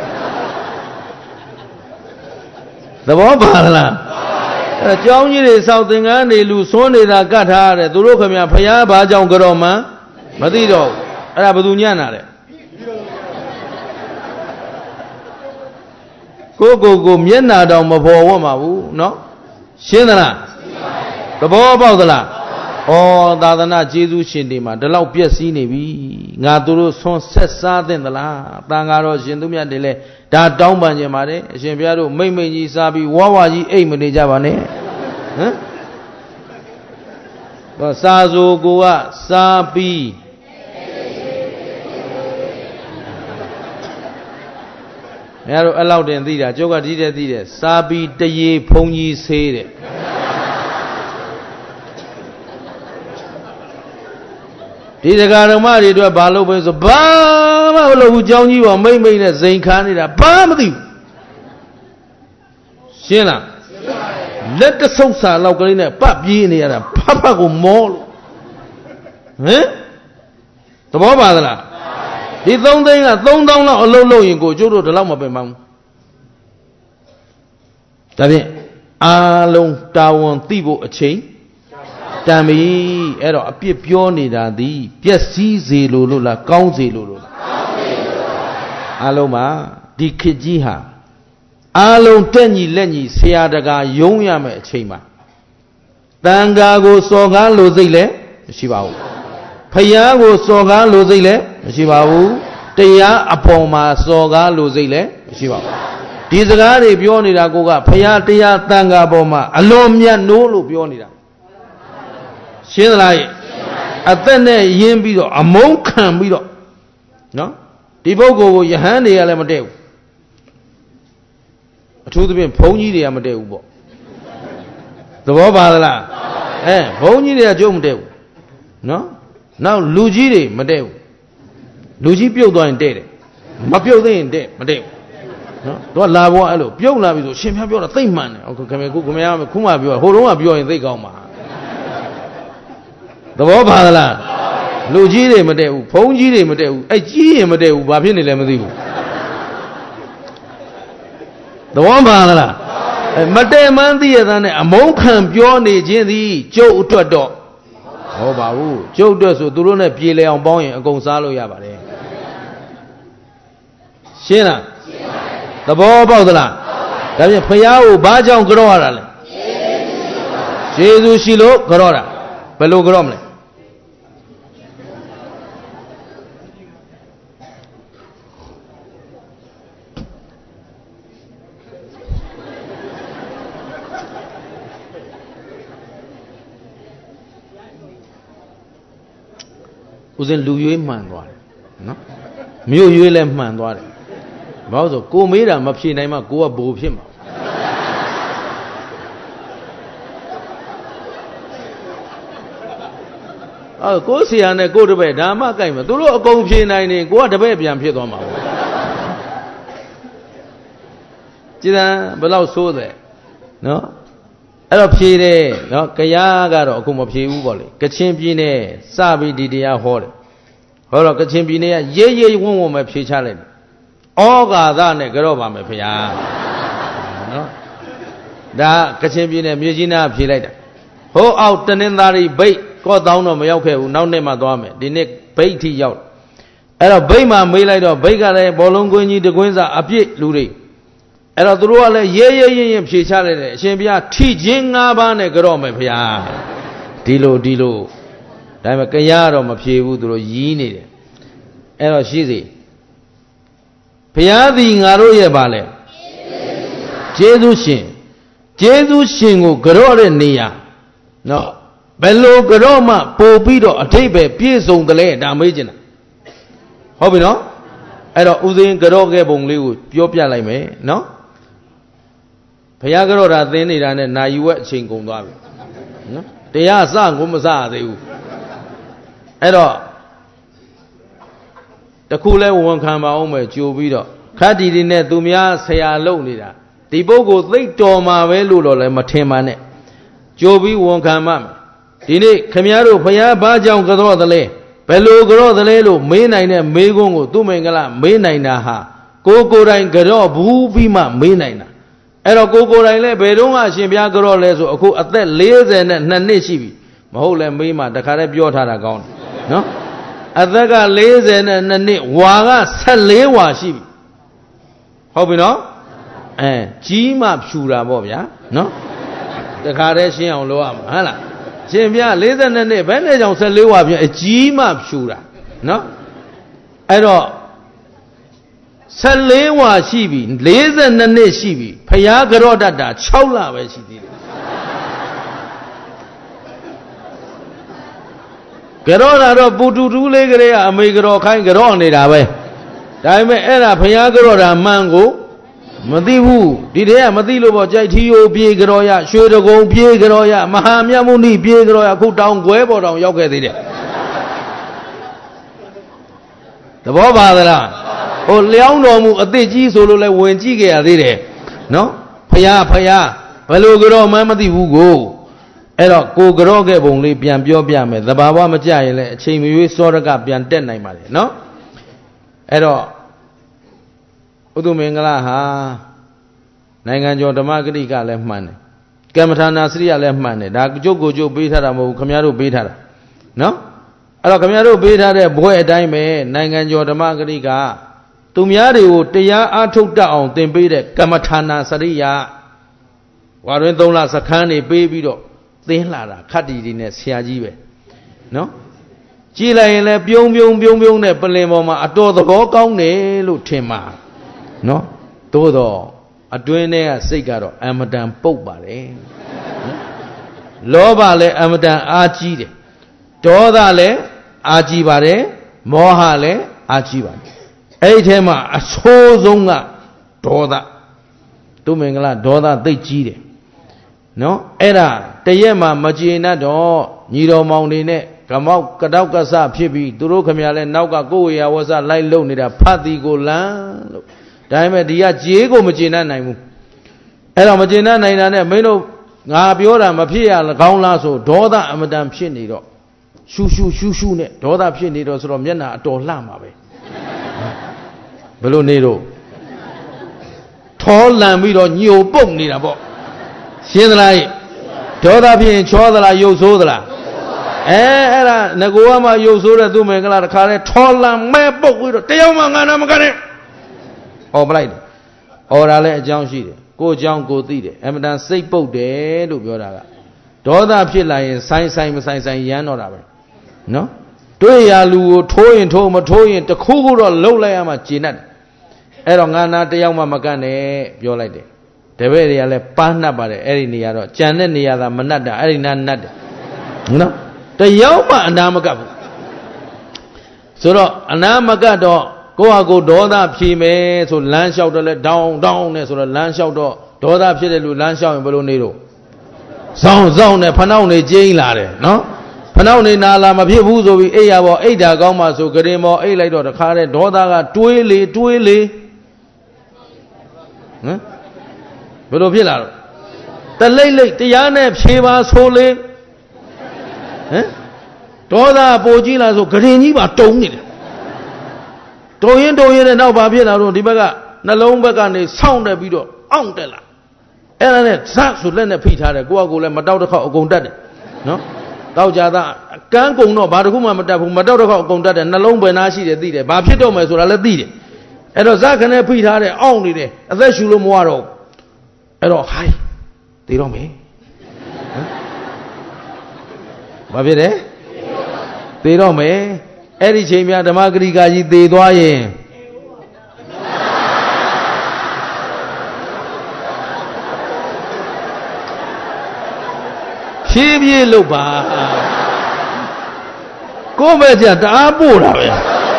သဘောပါလားအဲကျောင်းကြီးတွေစောက်သင်္ကန်းတွေလူစွန်းနေတာကတ်ထားရတယ်သူတို့ခင်ဗျာဖယားဘာကြောင့်ကြော့မှန်းမသိတော့ဘူးအဲ့ဒါဘယ်သူညံ့တာလဲကိုကိုကိုမျက်နာတောင်မပေါ်ဝတ်မှာဘူးเนาะရှင်းသလားသဘောပေါက်သလားဩသာသနာကျေးဇူးရှင်တွေမှာဒီလောက်ပြည့်စည်နေပြီငါတို့ဆွန်းဆက်စားသင့်သလားတန်ဃာတော်ရှင်သူမြတ်တွေလဲဒါတောင်းပန်ကြပါတယ်အရှင်ဘုရားတို့မိမ့်မိန်ကြီးစားပြီးဝါဝါကြီးအိတ်မနေကြပါနဲ့ဟမ်တော့စာဆိုကိုကစားပြီးအဲဒါအဲ့လောက်တင်သိတာကျုပ်ကဒီတဲ့သိတယ်စားပြီးတရေဖုံကြီးဆေးတဲ့ဒီဒကာဓမ္မတွေအတွက်ဘာလို့ပဲဆိုဘာမှမလုပ်ဘူးကြောင်းကြီးပေါ်မိမ့်မိမ့်နဲ့ဇိမ်ခါနေတာဘာမသိဘူးရှင်းလားလက်တဆုပ်စာလောက်ကလေးနဲ့ပတ်ပြေးနေရတာဖတ်ဖတ်ကိုမောလို့ဟမ်သဘောပါသလားဒီသုံးသိန်းကသုံးသောင်းလောက်အလုံးလုံးရင်ကိုကျိုးတို့ဒီလောက်မပင်ပန်းဘူးဒါဖြင့်အားလုံးတာဝန်သိဖို့အချိန်တန်ပြီအဲ့တော့အပြစ်ပြောနေတာသည်ပျက်စီးစေလို့လို့လားကောင်းစေလို့လို့လားကောင်းစေလို့ပါအားလုံးပါဒီခေတ်ကြီးဟာအားလုံးတက်ညီလက်ညီဆရာတကာယုံရမယ်အချိန်မှာတန်ဃာကိုစော်ကားလို့စိတ်လည်းမရှိပါဘူးဖယားကိုစော်ကားလို့စိတ်လည်းမရှိပါဘူးတရားအပေါ်မှာစော်ကားလို့စိတ်လည်းမရှိပါဘူးဒီစကားတွေပြောနေတာကိုကဖယားတရားတန်ဃာပေါ်မှာအလွန်မြတ်နိုးလို့ပြောနေတာရှင်းသလားအသက်နဲ့ရင်းပြီးတော့အမုန်းခံပြီးတော့နော်ဒီပုဂ္ဂိုလ်ကိုယဟန်တွေကလည်းမတည့်ဘူးအထူးသဖြင့်ဘုန်းကြီးတွေကမတည့်ဘူးပေါ့သဘောပါသလားအဲဘုန်းကြီးတွေကကြုံမတည့်ဘူးနော်နောက်လူကြီးတွေမတည့်ဘူးလူကြီးပြုတ်သွားရင်တည့်တယ်မပြုတ်သေးရင်တည့်မတည့်ဘူးနော်တော့လာဘောအဲ့လိုပြုတ်လာပြီဆိုရှင်ဖျားပြောတာသိမ့်မှန်တယ်ဟုတ်ခင်ဗျခုခင်ဗျားခုမှပြောဟိုတုန်းကပြောရင်သိကောင်းပါသဘောပါသလားလူကြီးတွေမတည့်ဘူးဘုန်းကြီးတွေမတည့်ဘူးအဲ့ကြီးရင်မတည့်ဘူးဘာဖြစ်နေလဲမသိဘူးသဘောပါသလားအဲမတည့်မှန်းသိရတဲ့နဲ့အမုန်းခံပြောနေခြင်းသည်ကျုပ်အတွက်တော့ဟောပါဘူးကျုပ်အတွက်ဆိုသူတို့နဲ့ပြေလည်အောင်ပေါင်းရင်အကုန်စားလို့ရပါတယ်ရှင်းလားသဘောပေါက်သလားဒါဖြင့်ဖယားကိုဘာကြောင့်ကြော့ရတာလဲယေရှုရှိလို့ကြော့တာဘယ်လိုကြော့မလဲဥစဉ်လူရွေးမှန်သွားတယ်နော်မြို့ရွေးလည်းမှန်သွားတယ်ဘာလို့ဆိုကိုမေးတာမဖြေနိုင်မှကိုကဘိုးဖြစ်မှာအော်ကိုဆရာနဲ့ကိုတပည့်ဒါမှကြိုက်မှာသူတို့အကုန်ဖြေနိုင်နေကိုကတပည့်ပြန်ဖြစ်သွားမှာပေါ့ကြည်စံဘယ်လောက်ဆိုးတယ်နော်အဲ့တော့ဖြေတယ်နော်ကယားကတော့အခုမဖြေဘူးပေါ့လေကချင်ပြည်နယ်စပြီးဒီတရားဟောတယ်ဟောတော့ကချင်ပြည်နယ်ကရေးရေးဝုံဝုံပဲဖြေချလိုက်တယ်ဩဃာသနဲ့ကြော့ပါမယ်ဖေဟာနော်ဒါကချင်ပြည်နယ်မြေကြီးနားဖြေလိုက်တာဟိုအောက်တနင်္သာရီဘိတ်ကော့တောင်းတော့မရောက်ခဲ့ဘူးနောက်နေ့မှသွားမယ်ဒီနေ့ဘိတ်ထိရောက်အဲ့တော့ဘိတ်မှာမေးလိုက်တော့ဘိတ်ကလည်းဘောလုံးကွင်းကြီးတကွင်းစာအပြည့်လူတွေအဲ့တော့သူတို့ကလည်းရေးရေးရင်ရင်ဖြေချလိုက်တယ်အရှင်ဘုရားထိချင်း၅ပါးနဲ့ကြော့မယ်ဖေဟာဒီလိုဒီလိုဒါပေမဲ့ကရားတော့မဖြေဘူးသူတို့ရီးနေတယ်အဲ့တော့ရှိစေဘုရားသည်ငါတို့ရဲ့ပါလဲကျေးဇူးရှင်ကျေးဇူးရှင်ကိုကြော့တဲ့နေရာနော်ဘယ်လိုကြော့မှပို့ပြီးတော့အထိပ္ပယ်ပြည့်စုံတယ်လဲဒါမေးချင်တာဟုတ်ပြီနော်အဲ့တော့ဥစဉ်ကြော့ခဲ့ပုံလေးကိုပြောပြလိုက်မယ်နော်ဘုရားကြော့တာသင်နေတာနဲ့နာယူဝက်အချိန်ကုန်သွားပြီနော်တရားစကိုမစရသေးဘူးအဲ့တော့တခုလဲဝန်ခံပါအောင်မယ်ကြိုပြီးတော့ခတ်တီတီနဲ့သူများဆရာလုံနေတာဒီပုဂ္ဂိုလ်သိတော်မှာပဲလို့တော့လည်းမထင်ပါနဲ့ကြိုပြီးဝန်ခံမှမယ်ဒီနေ့ခမည်းတော်ဘုရားဘာကြောင့်ကြော့သလဲဘယ်လိုကြော့သလဲလို့မေးနိုင်တဲ့မေးခွန်းကိုသူမင်္ဂလာမေးနိုင်တာဟာကိုကိုယ်တိုင်ကြော့ဘူးပြီးမှမေးနိုင်တာအဲ့တော့ကိုကိုယ်တိုင်လည်းဘယ်တော့မှရှင်ဘုရားကြော့လဲဆိုအခုအသက်၄၀နဲ့၂နှစ်ရှိပြီမဟုတ်လဲမေးမှတခါတည်းပြောထားတာကောင်းတယ်နော်အသက်က၄၀နဲ့၂နှစ်ဝါက၁၄ဝါရှိပြီဟုတ်ပြီနော်အဲကြီးမှဖြူတာပေါ့ဗျာနော်တခါတည်းရှင်းအောင်လုပ်ရမှာဟုတ်လားရှင်ဗျာ၄၂နှစ်ဘယ်နဲ့ကြောင့်၁၄ဝါပြအကြီးမှဖြူတာနော်အဲ့တော့၁၄ဝါရှိပြီ၄၂နှစ်ရှိပြီဖျားကြော့တတ်တာ၆လပဲရှိသေးတယ်ကြော့တာတော့ပူတူတူလေးကလေးကအမေကြော့ခိုင်းကြော့နေတာပဲဒါပေမဲ့အဲ့ဒါဖျားကြော့တာမှန်ကိုမသိဘူးဒီတည်းကမသိလို့ပေါ့ကြိုက်ထီယိုပြေကြော်ရရွှေတကုံပြေကြော်ရမဟာမြတ်မုနိပြေကြော်ရခုတောင်ကွဲပေါ်တောင်ရောက်ခဲ့သေးတယ်သဘောပါသလားဟိုလျောင်းတော်မူအသစ်ကြီးဆိုလို့လဲဝင်ကြည့်ခဲ့ရသေးတယ်နော်ဖယားဖယားဘယ်လိုကြော်မှမသိဘူးကိုအဲ့တော့ကိုကြော်ခဲ့ပုံလေးပြန်ပြောပြမယ်သဘာဝမကြရင်လည်းအချိန်မရွေးစောရကပြန်တက်နိုင်ပါလေနော်အဲ့တော့ဥဒ္ဓမင်္ဂလာဟာနိုင်ငံကျော်ဓမ္မဂတိကလည်းမှန်တယ်ကမ္မထာနာစရိယလည်းမှန်တယ်ဒါကြုတ်ကိုကြုတ်ပေးထားတာမဟုတ်ဘူးခမည်းတော်ပေးထားတာနော်အဲ့တော့ခမည်းတော်ပေးထားတဲ့ဘွဲအတိုင်းပဲနိုင်ငံကျော်ဓမ္မဂတိကသူများတွေကိုတရားအားထုတ်တတ်အောင်သင်ပေးတဲ့ကမ္မထာနာစရိယဝါတွင်သုံးလစခန်းနေပေးပြီးတော့သင်လာတာခတ်တီတီနဲ့ဆရာကြီးပဲနော်ကြည်လိုက်ရင်လည်းပြုံးပြုံးပြုံးပြုံးနဲ့ပလင်ပေါ်မှာအတော်သဘောကောင်းတယ်လို့ထင်မှာနော်သို့တော့အတွင်းထဲကစိတ်ကတော့အမတန်ပုတ်ပါတယ်လောဘလည်းအမတန်အာကြီးတယ်ဒေါသလည်းအာကြီးပါတယ်မောဟလည်းအာကြီးပါတယ်အဲ့ဒီထဲမှာအဆိုးဆုံးကဒေါသသူမင်္ဂလာဒေါသသိကြီးတယ်နော်အဲ့ဒါတရက်မှမကျေနပ်တော့ညီတော်မောင်တွေနဲ့ကမောက်ကတောက်ကဆဖြစ်ပြီးသူတို့ခမရလဲနောက်ကကိုယ်ဝေယဝဆလိုက်လုံနေတာဖတ်တီကိုလန်းလို့ဒါပေမဲ့ဒီကကြေးကိုမကျေနပ်နိုင်ဘူးအဲ့တော့မကျေနပ်နိုင်တာနဲ့မင်းတို့ငါပြောတာမဖြစ်ရကောင်းလားဆိုဒေါသအမတန်ဖြစ်နေတော့ရှူရှူရှူရှူနဲ့ဒေါသဖြစ်နေတော့ဆိုတော့မျက်နှာအတော်လှမှာပဲဘယ်လိုနေတော့ထောလန်ပြီးတော့ညိုပုတ်နေတာပေါ့ရှင်းသလားဒေါသဖြစ်ရင်ချောသလားရုပ်ဆိုးသလားအဲအဲ့ဒါငကိုကမှရုပ်ဆိုးတဲ့သူမင်္ဂလာတခါလဲထောလန်မဲပုတ်ပြီးတော့တယောက်မှငါနာမကနဲ့ဟောပလိုက်တယ်ဟောတာလည်းအကြောင်းရှိတယ်ကိုအကြောင်းကိုသိတယ်အမှန်တန်စိတ်ပုတ်တယ်လို့ပြောတာကဒေါသဖြစ်လာရင်ဆိုင်ဆိုင်မဆိုင်ဆိုင်ရမ်းတော့တာပဲနော်တွေ့ရလူကိုထိုးရင်ထိုးမထိုးရင်တခုခုတော့လှုပ်လိုက်ရမှကျေနပ်တယ်အဲ့တော့ငါနာတယောက်မှမကတ်နဲ့ပြောလိုက်တယ်တပည့်တွေကလည်းပန်းနှပ်ပါတယ်အဲ့ဒီနေရာတော့ကြံတဲ့နေရာသာမနှပ်တာအဲ့ဒီနာနှပ်တယ်နော်တယောက်မှအနာမကတ်ဘူးဆိုတော့အနာမကတော့ကိုယ့်ဟာကိုယ်ဒေါသဖြေမယ်ဆိုလမ်းလျှောက်တယ်လဲတောင်းတောင်းနဲ့ဆိုတော့လမ်းလျှောက်တော့ဒေါသဖြစ်တဲ့လူလမ်းလျှောက်ရင်ဘယ်လိုနေတော့ဇောင်းဇောင်းနဲ့ဖနှောက်နေကျင်းလာတယ်နော်ဖနှောက်နေနာလာမဖြစ်ဘူးဆိုပြီးအိပ်ရပေါ်အိပ်တာကောင်းမှဆိုကရင်ပေါ်အိပ်လိုက်တော့တခါတည်းဒေါသကတွေးလေတွေးလေဟမ်ဘယ်လိုဖြစ်လာတော့တလိမ့်လိမ့်တရားနဲ့ဖြေပါဆိုလေဟမ်ဒေါသပိုကြီးလာဆိုကရင်ကြီးပါတုံနေတယ်တုံရင်တုံရင်နဲ့နောက်ဘာဖြစ်လာတော့ဒီဘက်ကနှလုံးဘက်ကနေဆောင်းတက်ပြီးတော့အောင့်တက်လာအဲ့ဒါနဲ့ဇတ်ဆိုလက်နဲ့ဖိထားတယ်ကိုကကိုလည်းမတောက်တစ်ခေါက်အကုန်တက်တယ်နော်တောက်ကြတာကန်းကုံတော့ဘာတခုမှမတက်ဘူးမတောက်တစ်ခေါက်အကုန်တက်တယ်နှလုံးဘယ်နာရှိတယ်သိတယ်ဘာဖြစ်တော့မယ်ဆိုတာလည်းသိတယ်အဲ့တော့ဇတ်ခနဲ့ဖိထားတယ်အောင့်နေတယ်အသက်ရှူလို့မရတော့အဲ့တော့ဟိုင်းသေတော့မယ်ဟမ်ဘာဖြစ်တယ်သေတော့မယ်အဲ့ဒီချိန်များဓမ္မဂရိကကြီးသေသွားရင်ဖြည်းဖြည်းလုပ်ပါကိုယ်ပဲကြတအားပို့တာပဲ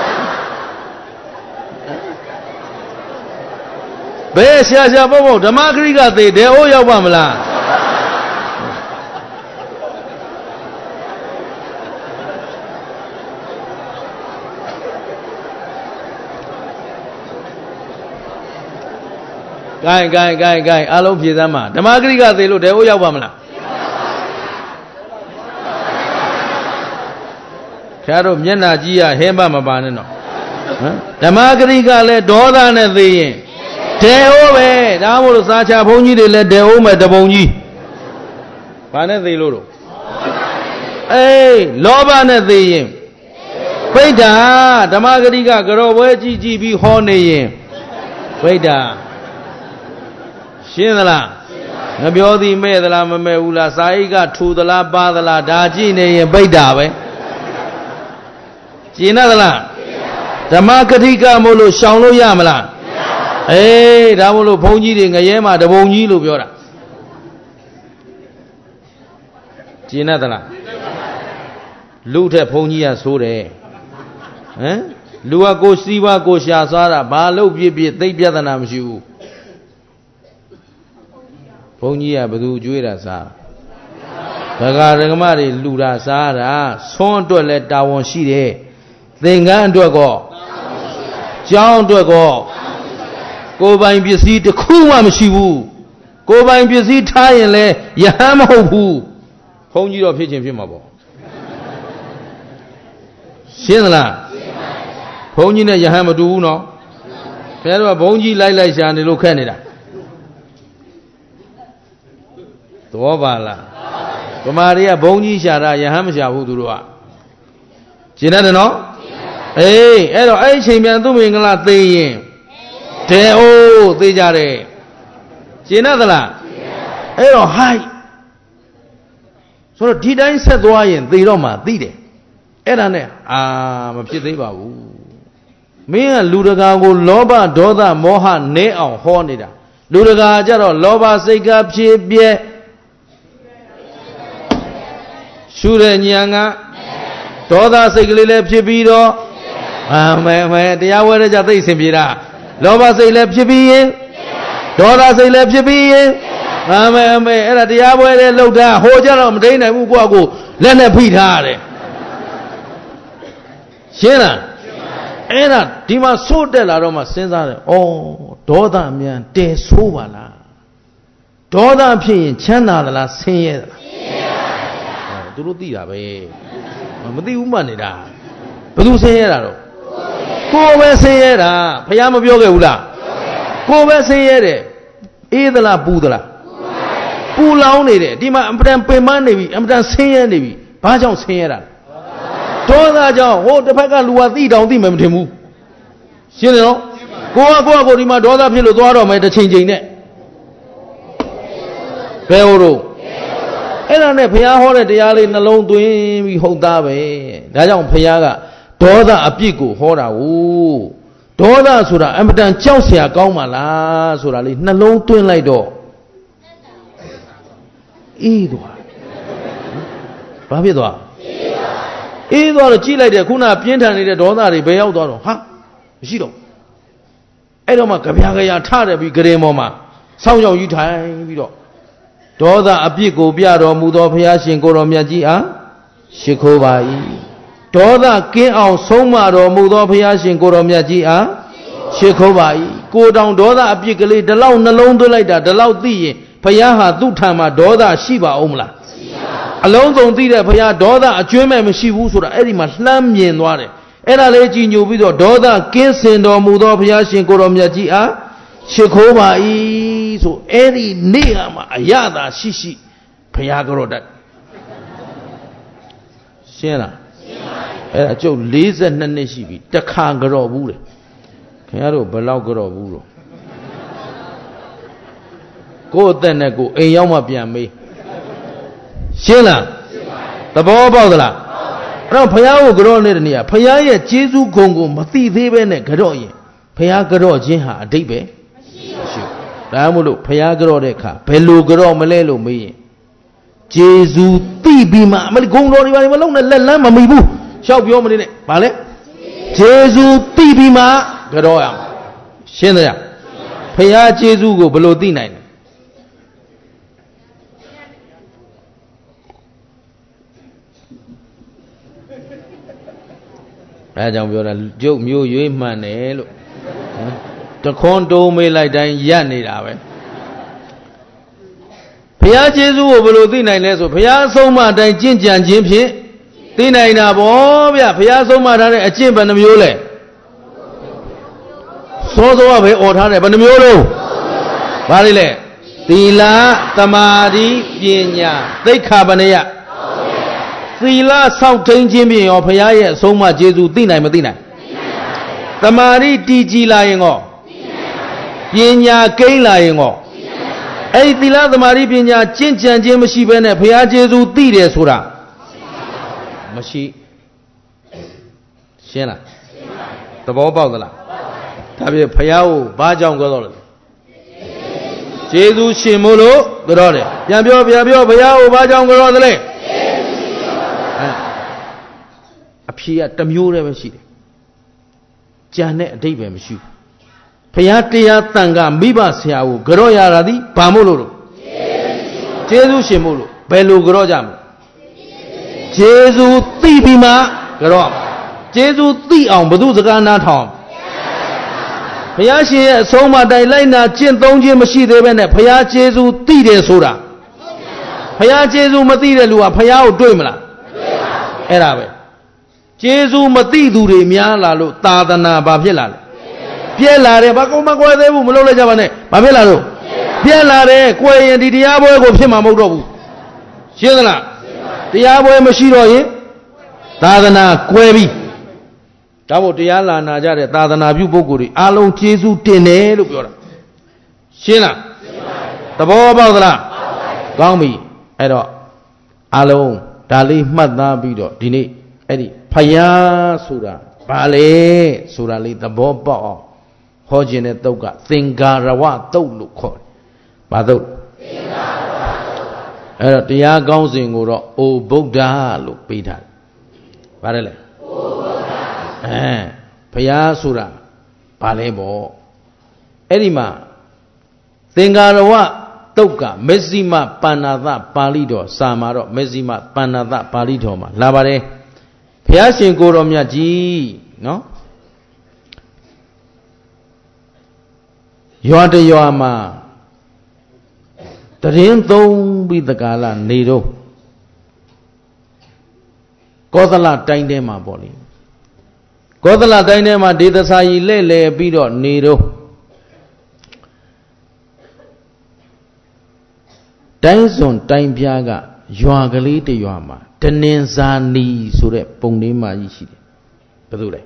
ဘယ်ရှာရှာပေါ့ပေါ့ဓမ္မဂရိကသေတယ်အိုးရောက်ပါမလားဂိုင်းဂိုင်းဂိုင်းဂိုင်းအလုံးဖြည့်စမ်းပါဓမ္မဂရိကသေလို့တယ်အိုးရောက်ပါမလားခင်ဗျားတို့မျက်နှာကြည့်ရဟင်းပါမပါနဲ့တော့ဟမ်ဓမ္မဂရိကလည်းဒေါသနဲ့သေရင်ဒေအိုးပဲဒါမို့လို့စာချဘုန်းကြီးတွေလည်းဒေအိုးမဲ့တပုံကြီးဘာနဲ့သေလို့တော့အေးလောဘနဲ့သေရင်ပိဋ္ဌာဓမ္မဂရိကကြောပွဲကြည့်ကြည့်ပြီးဟောနေရင်ပိဋ္ဌာရှင်းသလားငါပြောသည်မဲ့သလားမမဲ့ဘူးလားစာအိတ်ကထူသလားပါသလားဒါကြည့်နေရင်ပိဋ္ဌာပဲကျင်သလားဓမ္မဂရိကမို့လို့ရှောင်လို့ရမလားအေးဒါမို့လို့ဘုန်းကြီးတွေငရဲမှာတပုံကြီးလို့ပြောတာကျင်သလားလူထက်ဘုန်းကြီးကဆိုးတယ်ဟမ်လူကကိုစီးပွားကိုရှာစားတာဘာလို့ပြစ်ပြစ်သိပြဿနာမရှိဘူးဘုန်းကြီးကဘသူကျွေးတာစားဒကာဒကမတွေလူတာစားတာဆွန်းအတွက်လည်းတာဝန်ရှိတယ်သင်္ကန်းအတွက်ကောကျောင်းအတွက်ကောကိုယ်ပိုင်ပစ္စည်းတစ်ခုမှမရှိဘူးကိုယ်ပိုင်ပစ္စည်းထားရင်လည်းယဟန်မဟုတ်ဘူးဘုန်းကြီးတော့ဖြစ်ချင်းဖြစ်မှာပေါ့ရှင်းသလားဘုန်းကြီးနဲ့ယဟန်မတူဘူးနော်ဘယ်တော့ဘုန်းကြီးလိုက်လိုက်ရှာနေလို့ခက်နေတာသဘောပါလားဗမာတွေကဘုန်းကြီးရှာတာယဟန်မရှာဘူးသူတို့ကရှင်းတယ်နော်အေးအဲ့တော့အဲ့ဒီချိန်ပြန်သူ့မင်္ဂလာသိရင်တဲအိုးသိကြတယ်ရှင်းသလားအဲ့တော့ဟိုက်ဆိုတော့ဒီတိုင်းဆက်သွားရင်သိတော့မှသိတယ်အဲ့ဒါနဲ့အာမဖြစ်သေးပါဘူးမင်းကလူတကာကိုလောဘဒေါသမောဟနဲအောင်ဟောနေတာလူတကာကြတော့လောဘစိတ်ကဖြစ်ပြဲရှုတဲ့ဉာဏ်ကဒေါသစိတ်ကလေးလည်းဖြစ်ပြီးတော့အမဲမဲတရားဝဲတဲ့ကြသိအစဉ်ပြေတာလောဘစိတ်လည်းဖြစ်ပြီးရင်ဒေါသစိတ်လည်းဖြစ်ပြီးရင်အမဲအမဲအဲ့ဒါတရားဝဲတဲ့လှုပ်တာဟိုကြတော့မတိန်နိုင်ဘူးကိုယ့်ကိုလက်နဲ့ဖိထားရတယ်ရှင်းလားအဲ့ဒါဒီမှာဆိုးတက်လာတော့မှစဉ်းစားတယ်ဩဒေါသမြန်တဲဆိုးပါလားဒေါသဖြစ်ရင်ချမ်းသာသလားဆင်းရဲသလားဆင်းရဲပါဘူးသူတို့သိတာပဲမသိဘူးမှနေတာဘယ်သူဆင်းရဲတာတော့ကိုယ်ပဲဆင်းရဲတာဘုရားမပြောခဲ့ဘူးလားကိုယ်ပဲဆင်းရဲတယ်အေးသလားပူသလားပူလောင်နေတယ်ဒီမှာအမှန်ပင်မနေပြီအမှန်ဆင်းရဲနေပြီဘာကြောင့်ဆင်းရဲတာဒေါသကြောင့်ဟိုတစ်ဖက်ကလူကသိတောင်သိမယ်မထင်ဘူးရှင်းတယ်နော်ကိုကကိုကကိုဒီမှာဒေါသဖြစ်လို့သွားတော့မယ်တစ်ချိန်ချိန်နဲ့ဘယ်ဟိုတော့အဲ့ဒါနဲ့ဘုရားဟောတဲ့တရားလေးနှလုံးသွင်းပြီးဟုတ်သားပဲဒါကြောင့်ဘုရားကဒေါသအပြစ်ကိုဟောတာကိုဒေါသဆိုတာအမှန်တန်ကြောက်เสียကောင်းပါလားဆိုတာလေးနှလုံးသွင်းလိုက်တော့အေးသွားဘာဖြစ်သွားအေးသွားတော့ကြည့်လိုက်တယ်ခုနပြင်းထန်နေတဲ့ဒေါသတွေဘယ်ရောက်သွားတော့ဟာမရှိတော့အဲ့တော့မှကြပြားကြရထတယ်ပြီးဂရင်ပေါ်မှာစောင်းရောက်ယူထိုင်ပြီးတော့ဒေါသအပြစ်ကိုပြတော်မူသောဘုရားရှင်ကိုတော်မြတ်ကြီးအားရှိခိုးပါ၏ဒေါသကင်းအောင်ဆုံးမတော်မူသောဘုရားရှင်ကိုတော်မြတ်ကြီးအားရှိခိုးပါ၏ကိုတောင်ဒေါသအပြစ်ကလေးဒီလောက်နှလုံးသွင်းလိုက်တာဒီလောက်သိရင်ဘုရားဟာသူ့ထံမှာဒေါသရှိပါအောင်မလားအလုံးစုံသိတဲ့ဘုရားဒေါသအကျွမ်းမဲ့မရှိဘူးဆိုတာအဲ့ဒီမှာလှမ်းမြင်သွားတယ်အဲ့ဒါလေးကြည်ညိုပြီးတော့ဒေါသကင်းစင်တော်မူသောဘုရားရှင်ကိုတော်မြတ်ကြီးအားရှိခိုးပါ၏ဆိုအဲ့ဒီနေ့ကမှအရသာရှိရှိဘုရားကြောတတ်ရှင်းလားအဲ့ဒါကျုပ်၄၂နှစ်ရှိပြီတခါကြောဘူးလေခင်ဗျားတို့ဘယ်လောက်ကြောဘူးတော့ကိုယ့်အသက်နဲ့ကိုယ်အိမ်ရောက်မှပြန်မေးရှင်းလားသဘောပေါက်သလားအဲ့တော့ဘုရားကိုကြောနေတဲ့နေရာဘုရားရဲ့ကျေးဇူးဂုဏ်ကိုမသိသေးပဲနဲ့ကြောရင်ဘုရားကြောခြင်းဟာအတိတ်ပဲမရှိဘူးဒါမှမဟုတ်ဘုရားကြောတဲ့အခါဘယ်လိုကြောမလဲလို့မေးရင်ကျေးဇူးသိပြီးမှအမလီဂုဏ်တော်တွေပါမလုံးနဲ့လက်လန်းမမိဘူးရှောက်ပြောမနေနဲ့ဗာလဲကျေးဇူးသိပြီးမှကြောရမှာရှင်းတယ်ဘုရားကျေးဇူးကိုဘယ်လိုသိနိုင်လဲအဲကြောင့်ပြောတာကျုပ်မျိုးရွေးမှန်တယ်လို့တခွန်းတိုးမေးလိုက်တိုင်းရက်နေတာပဲဘုရားကျေးဇူးကိုဘယ်လိုသိနိုင်လဲဆိုဘုရားအဆုံးအမအတိုင်းကျင့်ကြံခြင်းဖြင့်သိနိုင်တာဗောဗျဘုရားအဆုံးအမထားတဲ့အကျင့်ဘယ်နှမျိုးလဲစောစောကပဲអော်ထားတယ်ဘယ်နှမျိုးလုံးဘာလဲလဲသီလသမာဓိပညာသိက္ခာပနယသီလဆောက်ထိန်ခြင်းဖြင့်ရောဘုရားရဲ့အဆုံးအမကျေးဇူးသိနိုင်မသိနိုင်သမာဓိတည်ကြည်လာရင်ရောပညာကိန်းလာရင်ရောအဲ့ဒီသီလသမာဓိပညာကျင့်ကြံခြင်းမရှိဘဲနဲ့ဘုရားကျေးဇူးသိတယ်ဆိုတာမရှိရှင်းလားသဘောပေါက်သလားဒါဖြင့်ဘုရားကိုဘာကြောင့်ကြောတော့လဲကျေးဇူးရှင်မို့လို့ကြောတယ်ပြန်ပြောပြန်ပြောဘုရားကိုဘာကြောင့်ကြောသလဲအဖြေကတစ်မျိုးတည်းပဲရှိတယ်ကြံတဲ့အဓိပ္ပာယ်မရှိဘူးဘုရားတရားတန်ခါမိဘဆရာကိုကြောရတာသည်ဘာမို့လို့လို့ကျေးဇူးရှင်မို့လို့ဘယ်လိုကြောကြမလဲကျေးဇူးသိပြီးမှကြောကျေးဇူးသိအောင်ဘု து စကားနားထောင်ဘုရားရှင်ရဲ့အဆုံးအမတိုင်းလိုက်နာကျင့်သုံးခြင်းမရှိသေးပဲနဲ့ဘုရားကျေးဇူးသိတယ်ဆိုတာဘုရားကျေးဇူးမသိတဲ့လူကဘုရားကိုတွေ့မလားမတွေ့ပါဘူးအဲ့ဒါပဲကျေးဇူးမသိသူတွေများလာလို့သာသနာဘာဖြစ်လာလဲပြဲလာတယ်ဘာကောမကွယ်သေးဘူးမလုပ်လိုက်ကြပါနဲ့ဘာဖြစ်လာလို့ပြဲလာတယ်ကွယ်ရင်ဒီတရားပွဲကိုဖြစ်မှာမဟုတ်တော့ဘူးရှင်းသလားတရားပွဲမရှိတော့ရင်သာသနာကွယ်ပြီဒါမို့တရားလာနာကြတဲ့သာသနာပြုပုဂ္ဂိုလ်တွေအားလုံးကျေးဇူးတင်တယ်လို့ပြောတာရှင်းလားသဘောပေါက်သလားကောင်းပြီအဲ့တော့အားလုံးဒါလေးမှတ်သားပြီးတော့ဒီနေ့အဲ့ဒီဖယားဆိုတာဘာလဲဆိုတာလေးသဘောပေါက်အောင်ဟောခြင်းတဲ့တုတ်ကသင်္ကာရဝတုတ်လို့ခေါ်တယ်ဘာတုတ်သင်္ကာရဝတုတ်အဲ့တော့တရားကောင်းစဉ်ကိုတော့အိုဗုဒ္ဓလို့ပေးထားတယ်ဘာလဲလဲအိုဗုဒ္ဓအဲဘုရားဆိုတာဘာလဲပေါ့အဲ့ဒီမှာသင်္ကာရဝတုတ်ကမဇ္ဈိမပဏ္ဏသပါဠိတော်စာမှာတော့မဇ္ဈိမပဏ္ဏသပါဠိတော်မှာလာပါတယ်ဘုရားရှင်ကိုယ်တော်မြတ်ကြီးနော်ရွာတရွာမှာတရင်သုံးပြီးတကာလနေတော့ကောသလတိုင်းထဲမှာပေါ့လေကောသလတိုင်းထဲမှာဒေသစာကြီးလဲ့လဲပြီးတော့နေတော့တိုင်းစွန်တိုင်းပြားကရွာကလေးတရွာမှာတနင်္ဇာနီဆိုတဲ့ပုံလေးမှကြီးရှိတယ်ဘယ်သူလဲ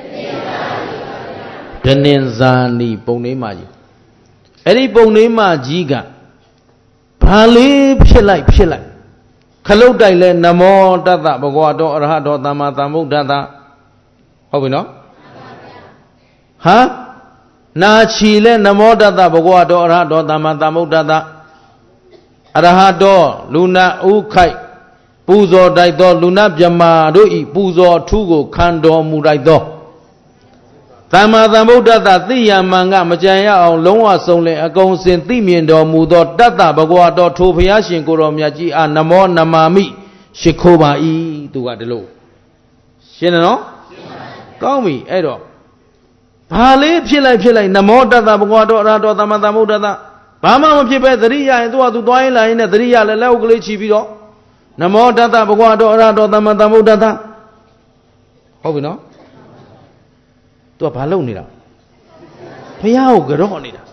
တနင်္ဇာနီပုံလေးမှကြီးအဲ့ဒီပုံလေးမှကြီးကဘာလေးဖြစ်လိုက်ဖြစ်လိုက်ခလုတ်တိုက်လဲနမောတတ္တဘဂဝတောအရဟတောသမ္မာသမ္ဗုဒ္ဓတ္တဟုတ်ပြီနော်ဟာနာချီလဲနမောတတ္တဘဂဝတောအရဟတောသမ္မာသမ္ဗုဒ္ဓတ္တအရဟတောလူနာဥခိုက်ပူဇော်တိုက်သောလူနာမြမာတို့ဤပူဇော်ထူးကိုခံတော်မူတိုက်သောသမ္မာသမ္ဗုဒ္ဓတ္တသိယမံကမကြံရအောင်လုံးဝဆုံးလင်အကုန်စင်သိမြင်တော်မူသောတတ္တဘဂဝါတော်ထိုဘုရားရှင်ကိုယ်တော်မြတ်ကြီးအားနမောနမာမိရှိခိုးပါ၏သူကဒီလိုရှင်းတယ်နော်ကောင်းပြီအဲ့တော့ဘာလေးဖြစ်လိုက်ဖြစ်လိုက်နမောတတ္တဘဂဝါတော်အရဟတောသမ္မာသမ္ဗုဒ္ဓတ္တဘာမှမဖြစ်ပဲသတိရရင်သူကသူသွားရင်လာရင်နဲ့သတိရလဲလက်ဥကလေးချီပြီးတော့နမောတတ္တဘဂဝါတော်အရဟတောသမ္မာသမ္ဗုဒ္ဓတ္တဟုတ်ပြီနော်သူကဘာလုပ်နေတာဘုရားကိုကြော့နေတာ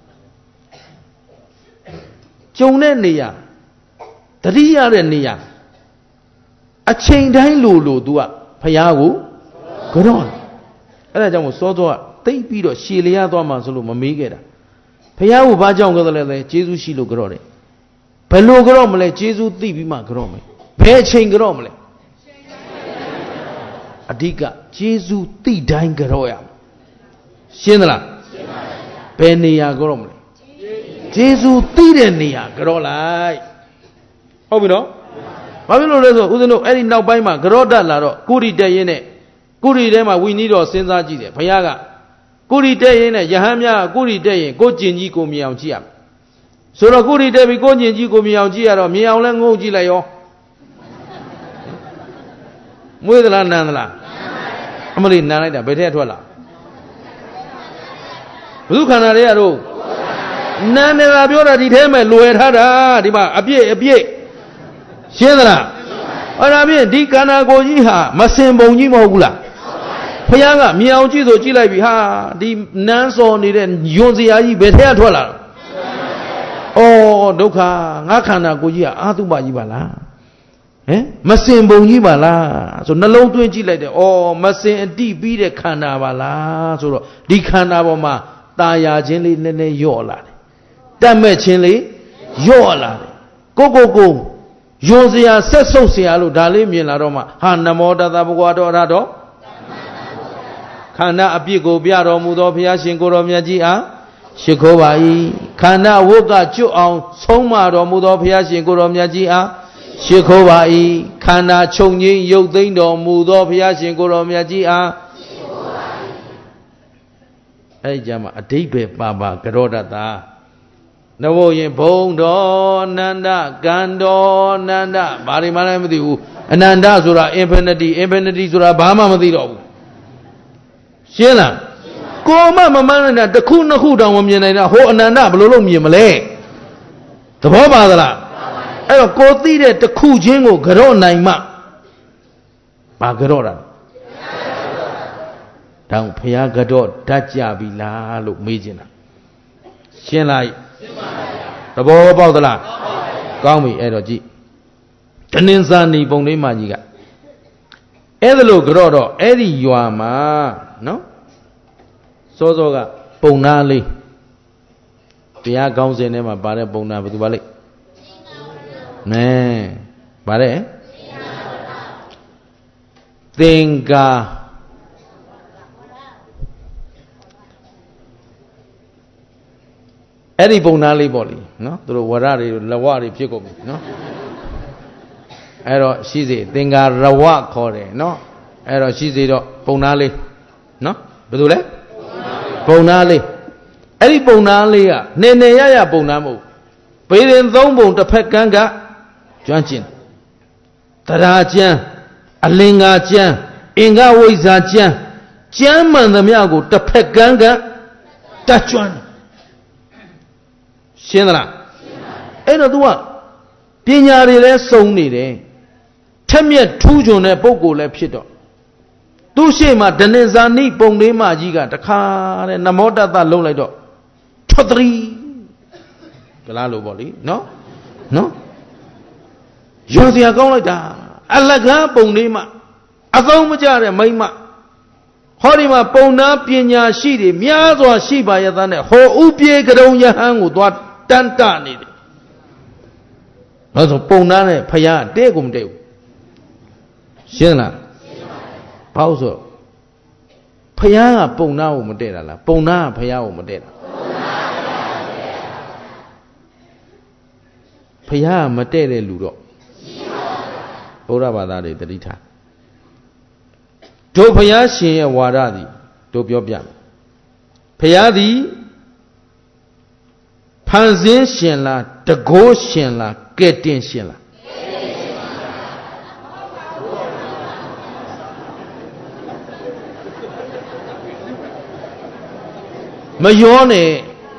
ကြုံတဲ့နေရာတတိရတဲ့နေရာအချိန်တိုင်းလိုလိုသူကဘုရားကိုကြော့အဲ့ဒါကြောင့်မို့စောစောကတိတ်ပြီးတော့ရှည်လျားသွားမှဆိုလို့မမေးခဲ့တာဘုရားကိုဘာကြောင့်ကြော့တယ်လဲကျေးဇူးရှိလို့ကြော့တယ်ဘယ်လိုကြော့မလဲကျေးဇူးသိပြီးမှကြော့မယ်ဘယ်အချိန်ကြော့မလဲအဓိကကျေးဇူးသိတိုင်းကြော့ရရှင်းသလားရှင်းပါပြီဘယ်နေရာကြော့မလဲကျေးဇူးသိတဲ့နေရာကြော့လိုက်ဟုတ်ပြီနော်ဘာဖြစ်လို့လဲဆိုဦးဇင်းတို့အဲ့ဒီနောက်ပိုင်းမှာကြော့တတ်လာတော့ကုရိတက်ရင်းနဲ့ကုရိထဲမှာဝိနည်းတော်စဉ်းစားကြည့်တယ်ဘုရားကကုရိတက်ရင်းနဲ့ယဟန်များကုရိတက်ရင်ကိုကျင်ကြီးကိုမြင်အောင်ကြည့်ရမယ်ဆိုတော့ကုရိတက်ပြီးကိုကျင်ကြီးကိုမြင်အောင်ကြည့်ရတော့မြင်အောင်လဲငုံကြည့်လိုက်ရောမွေးသလားနန်းသလားအမလေးနန်းလိုက်တာဘယ်ထက်ထွက်လာဘုသူခန္ဓာတွေကတော့နန်းနေတာပြောတာဒီထဲမှာလွယ်ထားတာဒီမှာအပြည့်အပြည့်ရှင်းသလားအဲ့ဒါဖြင့်ဒီခန္ဓာကိုယ်ကြီးဟာမစင်ပုံကြီးမဟုတ်ဘူးလားဘုရားကမြင်အောင်ကြည့်ဆိုကြည့်လိုက်ပြီဟာဒီနန်းစော်နေတဲ့ယွန်စရာကြီးဘယ်ထက်ထွက်လာတော့ဩဒုက္ခငါခန္ဓာကိုယ်ကြီးကအာသုဘကြီးပါလားဟင်မစင်ပုံကြီးပါလားဆိုနှလုံးသွင်းကြည့်လိုက်တယ်ဩမစင်အတိပြီးတဲ့ခန္ဓာပါလားဆိုတော့ဒီခန္ဓာပေါ်မှာตาယာခြင်းလေးနည်းနည်းယော့လာတယ်တတ်မဲ့ခြင်းလေးယော့လာတယ်ကိုကိုကိုယွန်စရာဆက်ဆုပ်စရာလို့ဒါလေးမြင်လာတော့မှဟာနမောတတ္တဘဂဝါတော်အရဟတောခန္ဓာအပြစ်ကိုပြတော်မူသောဘုရားရှင်ကိုယ်တော်မြတ်ကြီးအားရှိခိုးပါ၏ခန္ဓာဝတ်ကကျွတ်အောင်ဆုံးမတော်မူသောဘုရားရှင်ကိုယ်တော်မြတ်ကြီးအားရှိခိုးပါ၏ခန္ဓာချုပ်ငြိမ်းရုပ်သိမ်းတော်မူသောဘုရားရှင်ကိုယ်တော်မြတ်ကြီးအားရှိခိုးပါ၏အဲ့ဒီကြမှာအဓိပ္ပာယ်ပါပါကရောတတနဝရင်ဘုံတော်နန္ဒကန္တော်နန္ဒဘာတွေမှလည်းမသိဘူးအနန္တဆိုတာ infinity infinity ဆိုတာဘာမှမသိတော့ဘူးရှင်းလားကိုမမမှန်းနေတာတစ်ခုနှစ်ခုတောင်မမြင်နိုင်တာဟိုအနန္တဘယ်လိုလုပ်မြင်မလဲသဘောပါသလားအဲ့တော့ကိုသိတဲ့တစ်ခုချင်းကိုကြော့နိုင်မှဘာကြော့တာတောင်ဖျားကြော့ဓာတ်ကြပြီလားလို့မေးချင်တာရှင်းလိုက်သဘောပေါက်သလားကောင်းပြီအဲ့တော့ကြည့်တနင်္သာနီပုံလေးမှကြီးကအဲ့ဒါလို့ကြော့တော့အဲ့ဒီရွာမှာနော်စောစောကပုံနာလေးတရားကောင်းစဉ်ထဲမှာပါတဲ့ပုံနာဘယ်သူပါလိမ့်နဲပါတယ်သင်္ကာအဲ့ဒီပုံနာလေးပေါ့လေနော်သူတို့ဝရတွေလဝတွေဖြစ်ကုန်ပြီနော်အဲ့တော့ရှိစေသင်္ကာရဝခေါ်တယ်နော်အဲ့တော့ရှိစေတော့ပုံနာလေးနော်ဘယ်သူလဲပုံနာလေးအဲ့ဒီပုံနာလေးကနေနေရရပုံနာမဟုတ်ဘေးရင်သုံးပုံတစ်ဖက်ကန်းကကျွမ်းကျင်တရားကျမ်းအလင်္ကာကျမ်းအင်္ဂဝိဇ္ဇာကျမ်းကျမ်းမှန်သမျှကိုတစ်ဖက်ကန်းကတတ်ကျွမ်းရှင်းသလားအဲ့တော့ तू ကပညာတွေလည်းစုံနေတယ်ထက်မြက်ထူးချွန်တဲ့ပုဂ္ဂိုလ်လည်းဖြစ်တော့သူ့ရှေ့မှာဒနင်ဇာနိပုံလေးမကြီးကတခါတဲ့နမောတတ္တလုံးလိုက်တော့ထွတ်တရီကလားလို့ပေါ့လေနော်နော်ရောစရာကောင်းလိုက်တာအလကားပုံလေးမအသုံးမကျတဲ့မိမဟောဒီမှာပုံနာပညာရှိတွေများစွာရှိပါရဲ့သားနဲ့ဟောဥပြေကရုံယဟန်ကိုသွားတန်တနေတယ်ဘာလို့ပုံနာနဲ့ဖယားတဲ့ကုန်မတဲ့ဘူးရှင်းလားဘာလို့ဆိုဖယားကပုံနာကိုမတဲ့တာလားပုံနာကဖယားကိုမတဲ့တာဖယားကမတဲ့တဲ့လူတော့ဟဗုဒ္ဓဘာသာတွေတတိထားတို့ဘုရားရှင်ရဲ့ဝါဒသည်တို့ပြောပြဘုရားသည်ဖန်ဆင်းရှင်လားတကိုးရှင်လားကဲ့တင်ရှင်လားမယောနဲ့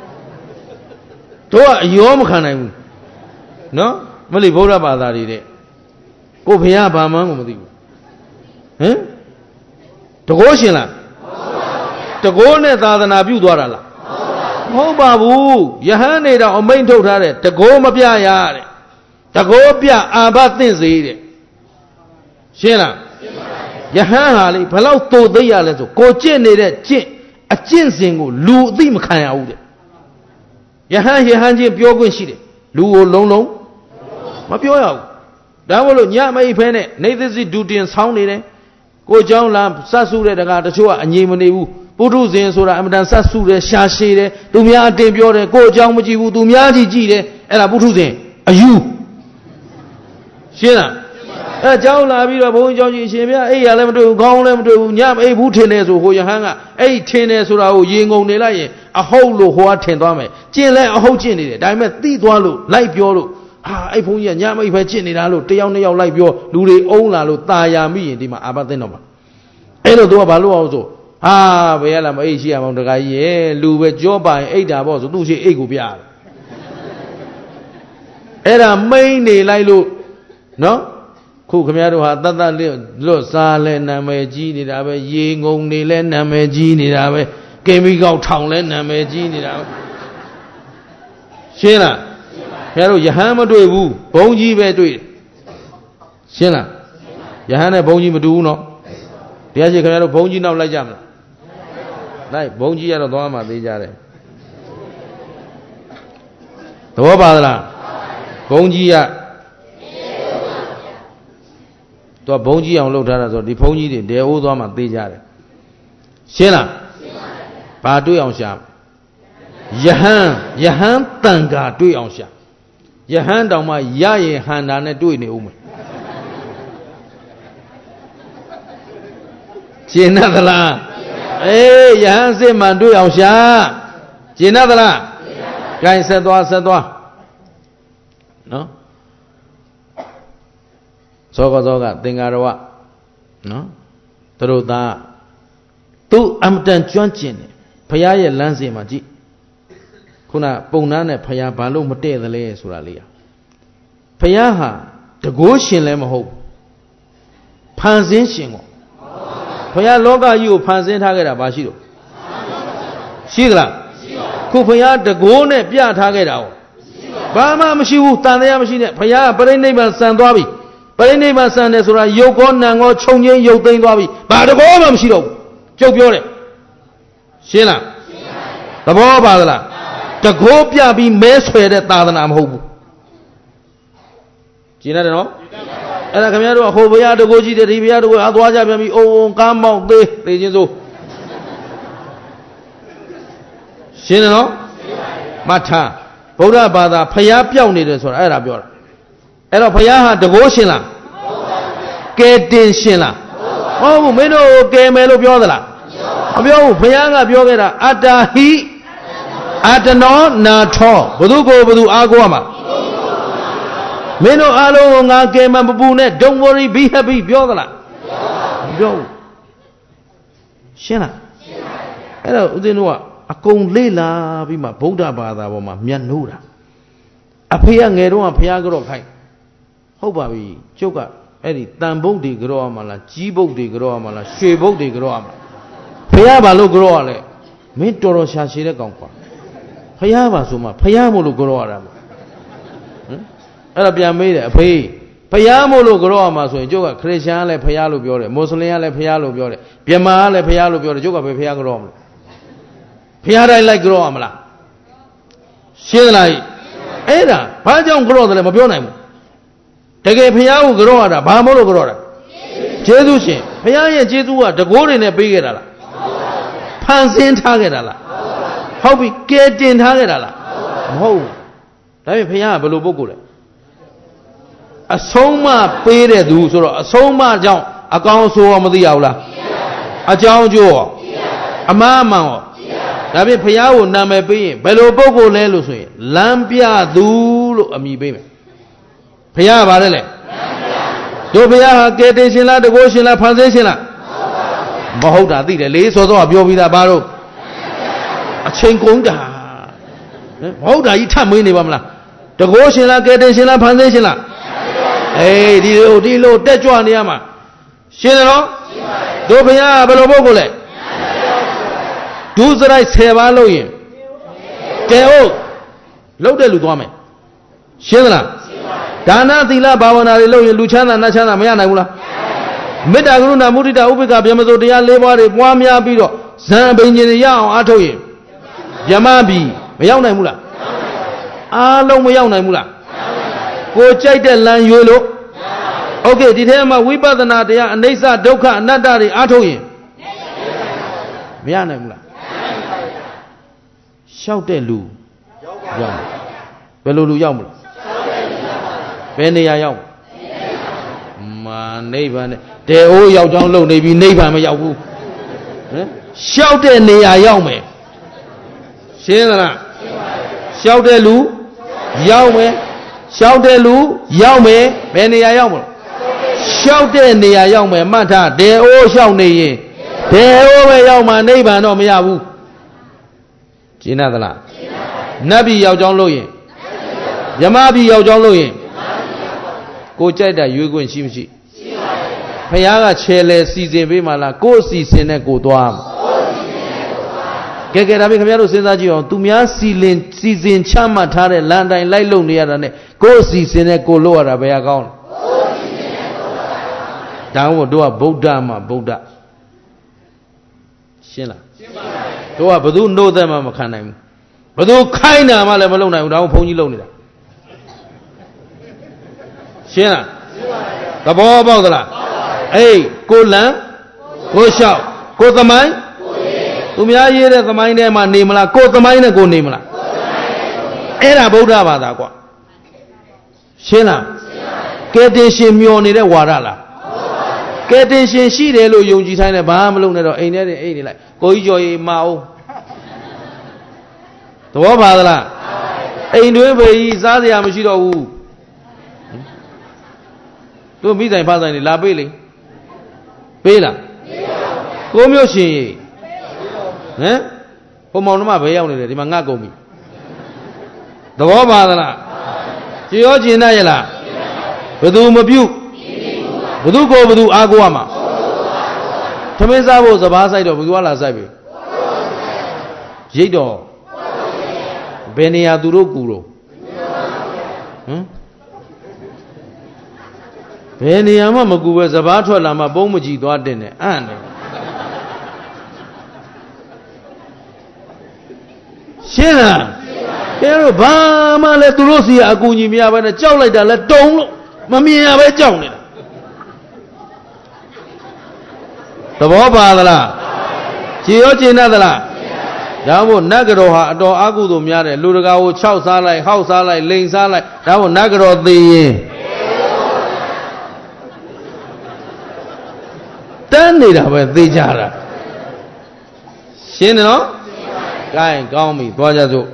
တို့ကအယောမခံနိုင်ဘူးနော်မလိဗုဒ္ဓဘာသာတွေတဲ့ကိုဘုရားဘာမှန်းကိုမသိဘူးဟမ်တကိုးရှင်လားတကိုးနဲ့သာသနာပြုသွားတာလားမဟုတ်ပါဘူးယဟန်နေတော့အမိန့်ထုတ်ထားတဲ့တကိုးမပြရတဲ့တကိုးပြအာဘသင့်စေတဲ့ရှင်းလားယဟန်ဟာလေဘလောက်သို့သိရလဲဆိုကိုကျင့်နေတဲ့ကျင့်အကျင့်စဉ်ကိုလူအသိမခံရဘူးတဲ့ယဟန်ယဟန်ချင်းပြောခွင့်ရှိတယ်လူကိုလုံးလုံးမပြောရဘူးဒါမို့လို့ညမိတ်ဖဲနဲ့နေသစီဒူတင်ဆောင်းနေတယ်ကိုเจ้าလာစတ်စုတဲ့တကားတချို့ကအငြိမ်မနေဘူးပုထုဇဉ်ဆိုတာအမတန်စတ်စုတယ်ရှာရှည်တယ်သူများအတင်ပြောတယ်ကိုเจ้าမကြည့်ဘူးသူများကြည့်ကြည့်တယ်အဲ့ဒါပုထုဇဉ်အယူရှင်းလားအဲเจ้าလာပြီးတော့ဘုန်းကြီးเจ้าကြီးအရှင်ဗျာအိပ်ရလည်းမတွေ့ဘူးခေါင်းလည်းမတွေ့ဘူးညမအိပ်ဘူးထင်တယ်ဆိုဟိုယဟန်ကအဲ့ထင်တယ်ဆိုတာကိုရေငုံနေလိုက်ရင်အဟုတ်လို့ဟိုကထင်သွားမယ်ကျင်လဲအဟုတ်ကျင်နေတယ်ဒါပေမဲ့သိသွားလို့လိုက်ပြောလို့ဟာအဲ့ဘုန်းကြီးကညမအိပ်ပဲကျင်နေတာလို့တယောက်နှစ်ယောက်လိုက်ပြောလူတွေအုံးလာလို့ตาယာမိရင်ဒီမှာအာဘသိန်းတော့မှာအဲ့တော့သူကဘာလို့အောင်ဆိုဟာဘယ်ရလားမအိပ်ရှိရမောင်တခါကြီးရဲ့လူပဲကြောပါရင်အိပ်တာပေါ့ဆိုသူ့ရှိအိပ်ကိုပြရတယ်အဲ့ဒါမိန်နေလိုက်လို့နော်ခုခမရတို့ဟာတတ်တတ်လွတ်စားလဲနာမည်ကြီးနေတာပဲရေငုံနေလဲနာမည်ကြီးနေတာပဲကင်မီကောက်ထောင်လဲနာမည်ကြီးနေတာပဲရှင်းလားခင်ဗျားတို့ယဟန်မတွေ့ဘူးဘုံကြီးပဲတွေ့ရှင်းလားယဟန်နဲ့ဘုံကြီးမတူဘူးနော်တရားရှိခင်ဗျားတို့ဘုံကြီးနောက်လိုက်ကြမလားလိုက်ဘုံကြီးရတော့သွားမှသေးကြတယ်သဘောပါသလားဘုံကြီးကသူကဘုံကြီးအောင်လုပ်ထားတာဆိုဒီဘုံကြီးတွေဒဲအိုးသွားမှသေးကြတယ်ရှင်းလားဘာတွေ့အောင်ရှာယဟန်ယဟန်တန်ခါတွေ့အောင်ရှာယဟန်တောင်မှရရင်ဟန္တာနဲ့တွေ့နေဦးမယ်ရှင်းသလားအေးယဟန်စစ်မှန်တွေ့အောင်ရှာရှင်းသလားဂိုင်းဆက်သွားဆက်သွားနော်သောကသောကသင်္ကာရဝနော်သူတို့သားသူအမတန်ကျွမ်းကျင်တယ်ဘုရားရဲ့လမ်းစဉ်မှာကြည့်ခုနပုံနာနဲ့ဘုရားဘာလို့မတည့်သလဲဆိုတာလေးอ่ะဘုရားဟာတကိုးရှင်လည်းမဟုတ်ဖန်ဆင်းရှင်ကိုဘုရားလောကကြီးကိုဖန်ဆင်းထားခဲ့တာဘာရှိတော့ရှိသလားခုဘုရားတကိုးနဲ့ပြထားခဲ့တာ哦ဘာမှမရှိဘူးတန်တရားမရှိနဲ့ဘုရားပရိနိဗ္ဗာန်စံသွားပြီပရိနိဗ္ဗာန်စံတယ်ဆိုတာယုတ်ကောနံကောခြုံချင်းယုတ်သိမ်းသွားပြီဘာတကောမှမရှိတော့ဘူးကျုပ်ပြောတယ်ရှင်းလားသဘောပါသလားတကောပြပြီးမဲဆွဲတဲ့သာသနာမဟုတ်ဘူးကျင်းရတယ်နော်အဲ့ဒါခင်ဗျားတို့ဟိုဘုရားတကောကြီးတဲ့ဒီဘုရားတကောအသွားကြပြန်ပြီးအုံအုံကားမောက်သေးသိချင်းစိုးရှင်းတယ်နော်မှတ်ထားဗုဒ္ဓဘာသာဖျားပြောက်နေတယ်ဆိုတာအဲ့ဒါပြောတာအဲ့တော့ဘုရားဟာတကိုးရှင်လားကဲတင်ရှင်လားဟုတ်ဘူးမင်းတို့ကဲမယ်လို့ပြောသလားမပြောဘူးဘုရားကပြောခဲ့တာအတ္တဟိအတ္တနောနာထောဘုသူကိုဘုသူအားကိုးရမှာမင်းတို့အားလုံးကိုငါကဲမပပူနဲ့ don't worry be happy ပြောသလားမပြောဘူးရှင်းလားအဲ့တော့ဦးဇင်းတို့ကအကုန်လေးလာပြီးမှဗုဒ္ဓဘာသာပေါ်မှာမျက်နှိုးတာအဖေကငယ်တော့ကဘုရားကြော့ခိုင်းဟုတ်ပါပြီကျုပ်ကအဲ့ဒီတန်ဘုတ်တွေကြော့ရမှာလားကြီးဘုတ်တွေကြော့ရမှာလားရွှေဘုတ်တွေကြော့ရမှာဘုရားဘာလို့ကြော့ရလဲမင်းတော်တော်ရှာရှည်တဲ့ကောင်ကွာဘုရားပါဆိုမှဘုရားမို့လို့ကြော့ရတာဟမ်အဲ့ဒါပြန်မေးတယ်အဖေဘုရားမို့လို့ကြော့ရမှာဆိုရင်ကျုပ်ကခရစ်ယာန်ကလည်းဘုရားလို့ပြောတယ်မွတ်စလင်ကလည်းဘုရားလို့ပြောတယ်ဗြဟ္မာကလည်းဘုရားလို့ပြောတယ်ကျုပ်ကဘယ်ဘုရားကြော့ရမလဲဘုရားတိုင်းလိုက်ကြော့ရမလားရှင်းသလားအဲ့ဒါဘာကြောင့်ကြော့တယ်လဲမပြောနိုင်ဘူးတကယ်ဘုရားကိုကြော့ရတာဘာမို့လို့ကြော့တာကျေးဇူးရှင်ဘုရားရဲ့ကျေးဇူးကတကိုးတွေနဲ့ပေးခဲ့တာလားဖန်ဆင်းထားခဲ့တာလားဟုတ်ပြီကဲတင်ထားခဲ့တာလားမဟုတ်ဘူးဒါပေမဲ့ဘုရားကဘယ်လိုပုဂ္ဂိုလ်လဲအဆုံးမပေးတဲ့သူဆိုတော့အဆုံးမကြောင့်အကောင်းဆိုးရောမသိရဘူးလားအကြောင်းကျိုးရောအမှားမှန်ရောဒါဖြင့်ဘုရားကိုနာမည်ပေးရင်ဘယ်လိုပုဂ္ဂိုလ်လဲလို့ဆိုရင်လမ်းပြသူလို့အမည်ပေးမယ်ဘုရားကဘာလဲလဲတို့ဘုရားဟာကယ်တင်ရှင်လားတကိုးရှင်လားဖန်ဆင်းရှင်လားမဟုတ်တာသိတယ်လေစောစောကပြောပြီးသားဘာလို့အချိန်ကုန်တာမဟုတ်တာကြီးထပ်မွေးနေပါမလားတကိုးရှင်လားကယ်တင်ရှင်လားဖန်ဆင်းရှင်လားအေးဒီလိုဒီလိုတက်ကြွနေရမှာရှင်းတယ်နော်တို့ဘုရားကဘယ်လိုပုဂ္ဂိုလ်လဲဒုစရိုက်ဆယ်ပါးလို့ရင်ကဲဟုတ်လောက်တဲ့လူသွားမယ်ရှင်းသလားဒါနသီလဘာဝနာတွေလုပ်ရင်လူချမ်းသာနတ်ချမ်းသာမရနိုင်ဘူးလားမေတ္တာကရုဏာမုဒိတာဥပေက္ခဗျမစိုးတရား၄ပါးတွေပွားများပြီးတော့ဇံဘိညာဉ်တွေရအောင်အားထုတ်ရင်ဗျမပြီမရောက်နိုင်ဘူးလားအားလုံးမရောက်နိုင်ဘူးလားကိုကြိုက်တဲ့လမ်းရွေးလို့โอเคဒီထဲမှာဝိပဿနာတရားအနိစ္စဒုက္ခအနတ္တတွေအားထုတ်ရင်မရနိုင်ဘူးလားရှောက်တဲ့လူရောက်ဘယ်လိုလူရောက်မလဲဘယ်နေရာရောက်မာနိဗ္ဗာန်နဲ့တေအိုးရောက်ကြောင်းလုံနေပြီနိဗ္ဗာန်မရောက်ဘူးဟမ်ရှောက်တဲ့နေရာရောက်မယ်ရှင်းသလားရှောက်တဲ့လူရောက်မယ်ရှောက်တဲ့လူရောက်မယ်ဘယ်နေရာရောက်မလဲရှောက်တဲ့နေရာရောက်မယ်မှတ်ထားတေအိုးရှောက်နေရင်တေအိုးပဲရောက်မှနိဗ္ဗာန်တော့မရဘူးရှင်းသလားနတ်ပြည်ရောက်ကြောင်းလို့ရင်ယမပြည်ရောက်ကြောင်းလို့ရင်ကိုကြိုက်တာရွေးခွင့်ရှိမရှိရှိပါရဲ့ဘုရားကခြေလေစီစဉ်ပေးမှလားကိုယ်စီစဉ်နဲ့ကိုသွားမှာကဲကဲဒါပေမဲ့ခင်ဗျားတို့စဉ်းစားကြည့်အောင်သူများစီလင်စီစဉ်ချမှတ်ထားတဲ့လမ်းတိုင်းလိုက်လုံနေရတာနဲ့ကိုယ်စီစဉ်နဲ့ကိုလို့ရတာဘယ်ဟာကောင်းလဲကိုယ်စီစဉ်နဲ့ကိုလို့ရတာဒါမို့တို့ကဗုဒ္ဓမှာဗုဒ္ဓရှင်းလားရှင်းပါပြီတို့ကဘယ်သူနှုတ်သက်မှမခံနိုင်ဘူးဘယ်သူခိုင်းတာမှလည်းမလုပ်နိုင်ဘူးဒါမို့ဘုန်းကြီးလုပ်နေတာရှင်းလားသဘောပေါက်သလားအေးကိုလံကိုလျှောက်ကိုသမိုင်းသူများရေးတဲ့သမိုင်းထဲမှာနေမလားကိုသမိုင်းနဲ့ကိုနေမလားအဲ့ဒါဗုဒ္ဓဘာသာကွာရှင်းလားကဲတင်ရှင်မျောနေတဲ့ဝါဒလားကဲတင်ရှင်ရှိတယ်လို့ယုံကြည်ထိုင်းတယ်ဘာမှမလုပ်နဲ့တော့အိမ်ထဲအိမ်နေလိုက်ကိုကြီးကျော်ကြီးမအောင်သဘောပါသလားအိမ်တွင်းပေကြီးစားစရာမရှိတော့ဘူးတို့မိဆိုင်ဖဆိုင်နေလာပေးလေပေးလားကိုမျိုးရှင်ကြီးဟမ်ဘုံမောင်နှမဘယ်ရောက်နေလဲဒီမှာငတ်ကုန်ပြီသဘောပါသလားကြည်ရောကျင်တတ်ရလားဘယ်သူမပြုတ်ဘယ်သူကိုဘယ်သူအားကိုးရမှာသမင်းစားဖို့စဘာဆိုင်တော့ဘယ်သူကလာဆိုင်ပြီရိတ်တော့ဘယ်နေရာသူတို့ကူတော့ဟမ်ဘယ်နေရာမှမကူပဲစဘာထွက်လာမှပုံးမကြည့်သွားတင်တယ်အံ့တယ်ရှင်းလားအဲတော့ဘာမှလည်းသူတို့စီအကူညီမရဘဲနဲ့ကြောက်လိုက်တာလဲတုံလို့မမြင်ရပဲကြောက်နေတာသဘောပါသလားကြည်ရောကျင်တတ်သလားဒါမို့နတ်ကတော်ဟာအတော်အာကုသို့များတယ်လူတကာကိုခြောက်စားလိုက်ဟောက်စားလိုက်လိန်စားလိုက်ဒါမို့နတ်ကတော်သိရင်တန်းနေတာပဲသိကြတာရှင်းတယ်နော်ကဲကောင်းပြီသွားကြစို့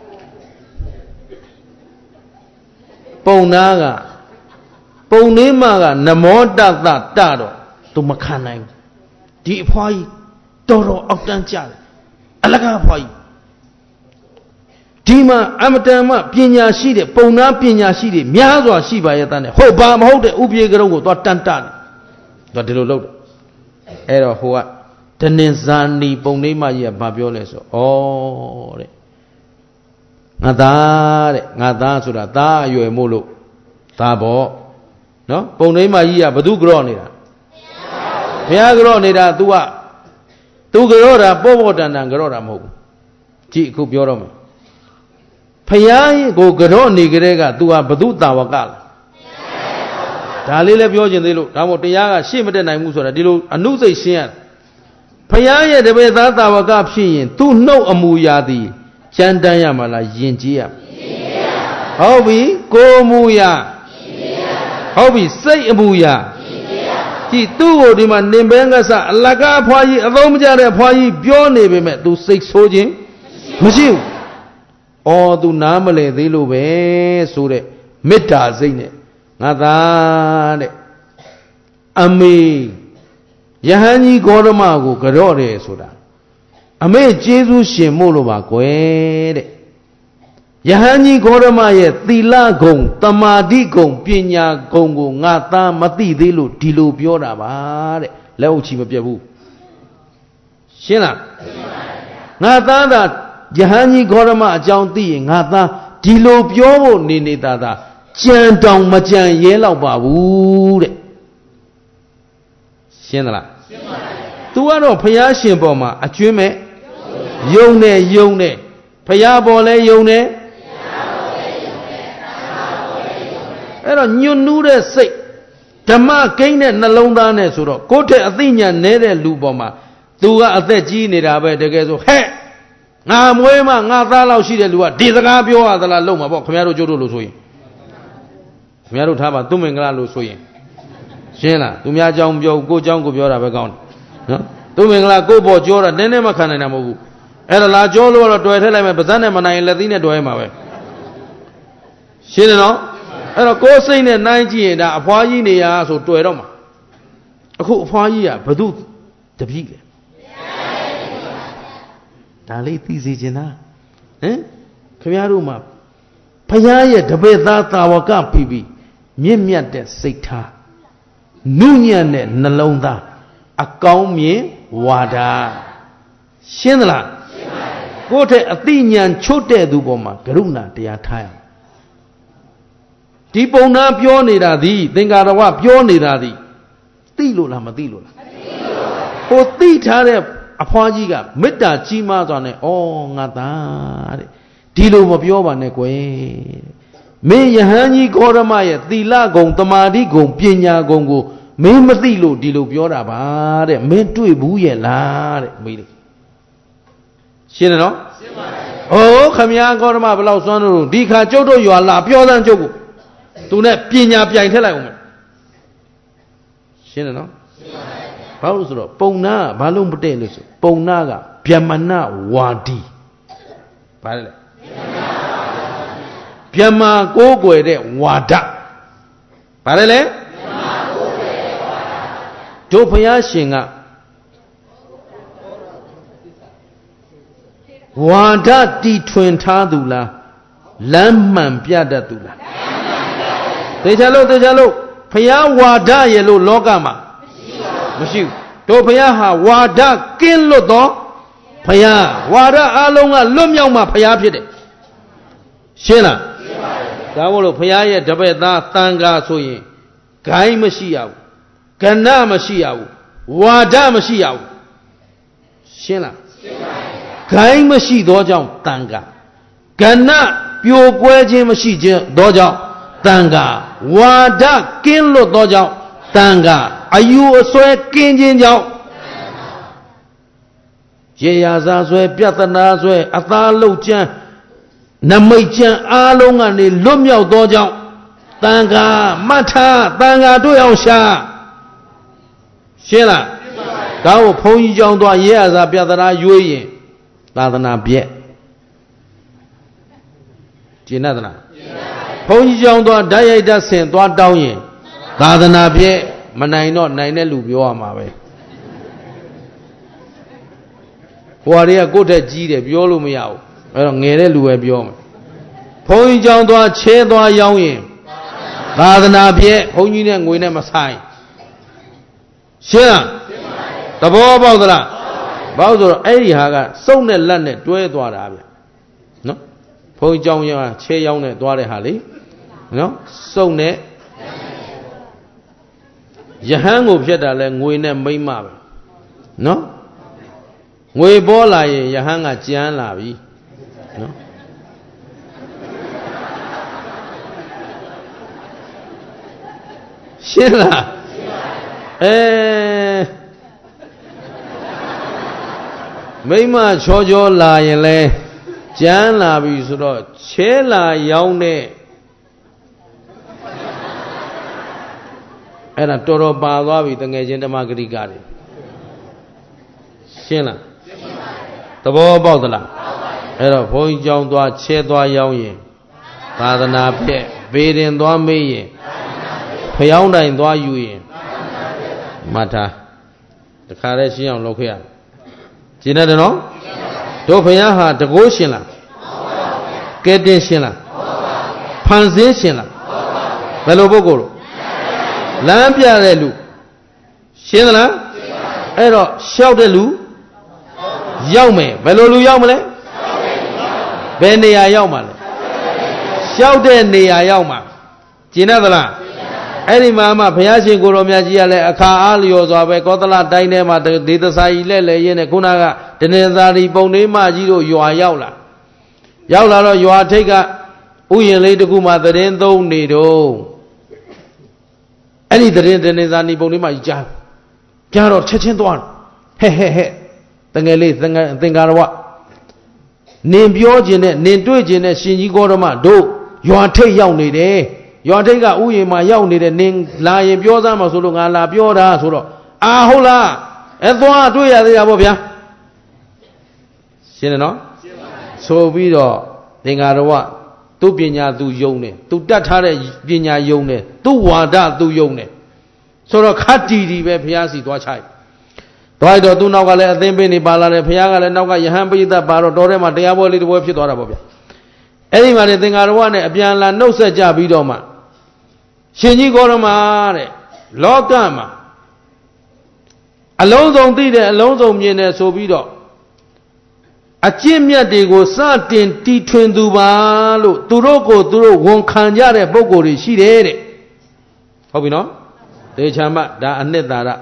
ပုံနာကပုံနေမကနမောတတတတော့သူမခံနိုင်ဒီအဖွားကြီးတော်တော်အောက်တန်းကြတယ်အလကားအဖွားကြီးဒီမှာအမတန်မှပညာရှိတဲ့ပုံနာပညာရှိတွေများစွာရှိပါရဲ့တန်းနဲ့ဟုတ်ပါမဟုတ်တဲ့ဥပြေကရုံးကိုသွားတန်းတတယ်သူဒီလိုလုပ်တယ်အဲ့တော့ဟိုကတနင်္ဇာနီပုံနေမကြီးကဘာပြောလဲဆိုဩတဲ့ငါသားတဲ့ငါသားဆိုတာသားအရွယ်မို့လို့သားပေါ့နော်ပုံနေမကြီးကဘသူကြော့နေတာဘုရားကြော့နေတာ तू က तू ကြော့တာပေါ့ပေါ့တန်တန်ကြော့တာမဟုတ်ဘူးကြည့်အခုပြောတော့မယ်ဘုရားကိုကြော့နေကြတဲ့က तू ကဘသူတာဝကလားဒါလေးလည်းပြောခြင်းသေးလို့ဒါမို့တရားကရှေ့မတက်နိုင်ဘူးဆိုတာဒီလိုအနုစိတ်ရှင်းရဘုရားရဲ့တပည့်သားတာဝကဖြစ်ရင်သူ့နှုတ်အမူအရာသည်ကျမ်းတမ်းရမှာလားယဉ်ကျေးရဟုတ်ပြီကိုမူအရာဟုတ်ပြီစိတ်အမူအရာကြည့်သူ့ကိုဒီမှာနင်ဘဲကစအလကားဖွားကြီးအသုံးမကျတဲ့ဖွားကြီးပြောနေပေမဲ့ तू စိတ်ဆိုးခြင်းမရှိဘူး။အော် तू နားမလဲသေးလို့ပဲဆိုတဲ့မေတ္တာစိတ်နဲ့ငါသားတဲ့အမေယဟန်ကြီးဂေါတမကိုကြော့တယ်ဆိုတာအမေကျေးဇူးရှင်မို့လို့ပါကွယ်တဲ့ယဟန်ကြီးဂေါတမရဲ့သီလဂုဏ်တမာတိဂုဏ်ပညာဂုဏ်ကိုငါသားမသိသေးလို့ဒီလိုပြောတာပါတဲ့လက်အုပ်ချီမပြတ်ဘူးရှင်းလားငါသားသာယဟန်ကြီးဂေါတမအကြောင်းသိရင်ငါသားဒီလိုပြောဖို့နေနေတာသာကြံတောင်မကြံရဲတော့ပါဘူးတဲ့ရှင်းသလားရှင်းပါပြီ။ तू ကတော့ဖယားရှင်ပေါ်မှာအကျွင်းမဲ့ယုံနဲ့ယုံနဲ့ဖယားပေါ်လဲယုံနဲ့အဲ့တော့ညွတ်နူးတဲ့စိတ်ဓမ္မကိန်းတဲ့နှလုံးသားနဲ့ဆိုတော့ကိုယ့်ထက်အသိဉာဏ်နည်းတဲ့လူပေါ်မှာ तू ကအသက်ကြီးနေတာပဲတကယ်ဆိုဟဲ့ငါမွေးမှငါသားလောက်ရှိတဲ့လူကဒီစကားပြောရသလားလုံးမှာပေါ့ခင်ဗျားတို့ကျိုးတို့လို့ဆိုရင်ခင်ဗျားတို့ထားပါသူမင်္ဂလာလို့ဆိုရင်ရှင်းလားသူများကြောင်းပြောကိုကြောင်းကိုပြောတာပဲကောင်းတယ်နော်သူမင်္ဂလာကိုပေါ်ကြောတာနည်းနည်းမှခံနိုင်တာမဟုတ်ဘူးအဲ့ဒါလာကြောလို့တော့တွယ်ထည့်လိုက်မယ်ပါးစပ်နဲ့မနိုင်ရင်လက်သီးနဲ့တွယ်ရမှာပဲရှင်းတယ်နော်အဲ့တော့ကိုယ်စိတ်နဲ့နှိုင်းကြည့်ရင်ဒါအဖွားကြီးနေရဆိုတွယ်တော့မှာအခုအဖွားကြီးကဘသူတပည့်လေဒါလေးသိစေချင်တာဟင်ခင်ဗျားတို့မှာဖယားရဲ့တပည့်သားတာဝကပြီးပြီးမြင့်မြတ်တဲ့စိတ်ထားနုညံ့တဲ့နှလုံးသားအကောင်းမြင်ဝါဒရှင်းသလားရှင်းပါပြီကိုယ့်ထက်အသိဉာဏ်ချွတ်တဲ့သူပေါ်မှာကရုဏာတရားထားရအောင်ဒီပုံနာပြောနေတာသည်သင်္ကာရဝပြောနေတာသည်သိလို့လားမသိလို့လားမသိလို့ပါဘူးဟိုသိထားတဲ့အဖွားကြီးကမေတ္တာကြီးမားစွာနဲ့ဩငါသားတဲ့ဒီလိုမပြောပါနဲ့ကွယ်မင်းယဟန်ကြီးဂေါတမရဲ့သီလဂုဏ်တမာတိဂုဏ်ပညာဂုဏ်ကိုမင်းမသိလို့ဒီလိုပြောတာပါတဲ့မင်းတွေ့ဘူးရဲ့လားတဲ့မေးလိုက်ရှင်းတယ်နော်ရှင်းပါပြီဩခမည်းဂေါတမဘယ်လောက်စွမ်းလို့ဒီခါကျုပ်တို့ရွာလာပြောစမ်းကျုပ်ကိုသူနဲ့ပညာပြိုင်ထက်လိုက်အောင်မယ်ရှင်းတယ်နော်ရှင်းပါပြီဘာလို့ဆိုတော့ပုံနာဘာလို့မတည့်လို့ဆိုပုံနာကဗျမနဝါဒီဘာလဲဗျမကိုးကွယ်တဲ့ဝါဒဘာလဲလဲတို့ဘုရားရှင်ကဝါဒတီထွင်ထားသူလားလမ်းမှန်ပြတတ်သူလားသေချာလို့သေချာလို့ဘုရားဝါဒရဲ့လို့လောကမှာမရှိဘူးတို့ဘုရားဟာဝါဒကင်းလွတ်သောဘုရားဝါဒအလုံးကလွတ်မြောက်မှဘုရားဖြစ်တယ်ရှင်းလားရှင်းပါပြီဒါမို့လို့ဘုရားရဲ့တပည့်သားတန်ခါဆိုရင်ဂိုင်းမရှိရဘူးကဏမရှိရဘူးဝါဒမရှိရဘူးရှင်းလားရှင်းပါပြီဂိုင်းမရှိသောကြောင့်တန်ခါကဏပြိုကွဲခြင်းမရှိခြင်းသောကြောင့်တန်ခါဝါဒကင်းလွတ်သောကြောင့်တန်ခါအယူအဆွဲကင်းခြင်းကြောင့်ရေရာစားဆွဲပြဿနာဆွဲအသားလုတ်ချမ်းနမိတ်ချမ်းအားလုံးကနေလွတ်မြောက်သောကြောင့်တန်ခါမှတ်ထားတန်ခါတွေ့အောင်ရှာရှင်းလားဒါကိုဘုန်းကြီးကြောင်းသွားရေရာစားပြဿနာရွေးရင်သာသနာပြည့်ကျင့်တတ်လားဘုန်းကြီးကြောင်းသွားဓာတ်ရိုက်ဓာတ်ဆင်သွားတောင်းရင်သာသနာပြည့်မနိုင်တော့နိုင်တဲ့လူပြောရမှာပဲဟိုဟာတွေကကိုယ့်ထက်ကြီးတယ်ပြောလို့မရဘူးအဲ့တော့ငယ်တဲ့လူပဲပြောမယ်ဘုန်းကြီးကြောင်းသွားချဲသွားရောင်းရင်သာသနာပြည့်ဘုန်းကြီးနဲ့ငွေနဲ့မဆိုင်ရှင်းလားသဘောပေါက်သလားဘာလို့ဆိုတော့အဲ့ဒီဟာကစုပ်နဲ့လက်နဲ့တွဲသွားတာဗျနော်ဘုန်းကြီးကြောင်းရောင်းချဲရောင်းနဲ့သွားတဲ့ဟာလေနော်စုပ်နဲ့ယဟန်ကိုဖြတ်တာလဲငွေနဲ့မိမ့်မပဲနော်ငွေပေါ်လာရင်ယဟန်ကကြမ်းလာပြီနော်ရှင်းလားအဲမိမချောချောလာရင်လဲကြမ်းလာပြီဆိုတော့ချဲလာရောင်းတဲ့အဲ့ဒါတော်တော်ပါသွားပြီတငယ်ချင်းဓမ္မဂရိကတွေရှင်းလားသဘောပေါက်သလားအဲ့တော့ဘုန်းကြီးကျောင်းသွားချဲသွားရောက်ရင်သာသနာပြည့်ဘေးရင်သွားမေးရင်ဖျောင်းတိုင်သွားယူရင်မှတ်ထားတခါတည်းရှင်းအောင်လုပ်ခဲ့ရကျင်းတယ်နော်တို့ဘုရားဟာတကိုးရှင်လားကဲတင်ရှင်လားဖန်ဆင်းရှင်လားဘယ်လိုပုဂ္ဂိုလ်လို့လမ်းပြတဲ့လူရှင်းသလားအဲ့တော့လျှောက်တဲ့လူရောက်မယ်ဘယ်လိုလူရောက်မလဲဘယ်နေရာရောက်မှာလဲလျှောက်တဲ့နေရာရောက်မှာကျင်တတ်သလားအဲ့ဒီမှာမှဘုရားရှင်ကိုယ်တော်မြတ်ကြီးကလည်းအခါအားလျော်စွာပဲကောသလတိုင်းထဲမှာဒေသစာကြီးလဲလဲရင်းနဲ့ခုနကတနေသာရီပုံလေးမကြီးတို့ရွာရောက်လာရောက်လာတော့ရွာထိပ်ကဥယျာဉ်လေးတစ်ခုမှသတင်းသုံးနေတော့အဲ့ဒီသတင်းတနေသာရီပုံလေးမကြီးကြားကြားတော့ချက်ချင်းသွားဟဲ့ဟဲ့ဟဲ့တငယ်လေးသင်္သင်္ကာရဝနင်ပြောခြင်းနဲ့နင်တွေ့ခြင်းနဲ့ရှင်ကြီးကောဓမတို့ရွာထိပ်ရောက်နေတယ်ရွာထိပ်ကဥယျာဉ်မှာရောက်နေတဲ့နင်လာရင်ပြောသားမှာဆိုလို့ငါလာပြောတာဆိုတော့အာဟုတ်လားအဲသွားတွေ့ရသေးတာပေါ့ဗျာရှင်းတယ်နော်ဆိုပြီးတော့သင်္ကာရဝသူ့ပညာသူယုံတယ်သူတတ်ထားတဲ့ပညာယုံတယ်သူ့ဝါဒသူယုံတယ်ဆိုတော့ခတ်တီတီပဲဘုရားစီသွားချိုက်သွားတော့သူ့နောက်ကလည်းအသင်းပေးနေပါလာတယ်ဘုရားကလည်းနောက်ကယဟန်ပိဋကပါတော့တော်ထဲမှာတရားပွဲလေးတစ်ပွဲဖြစ်သွားတာပေါ့ဗျာအဲ့ဒီမှာနေသင်္ကာရဝနဲ့အပြန်လာနှုတ်ဆက်ကြပြီးတော့မှရှင်ကြီးကောရမတဲ့လောကမှာအလုံးစုံသိတယ်အလုံးစုံမြင်တယ်ဆိုပြီးတော့အကျင့်မြတ်တွေကိုစတင်တီထွင်သူပါလို့သူတို့ကိုသူတို့ဝန်ခံကြတဲ့ပုဂ္ဂိုလ်တွေရှိတယ်တဲ့ဟုတ်ပြီနော်ဒေချာမဒါအနှစ်သာရ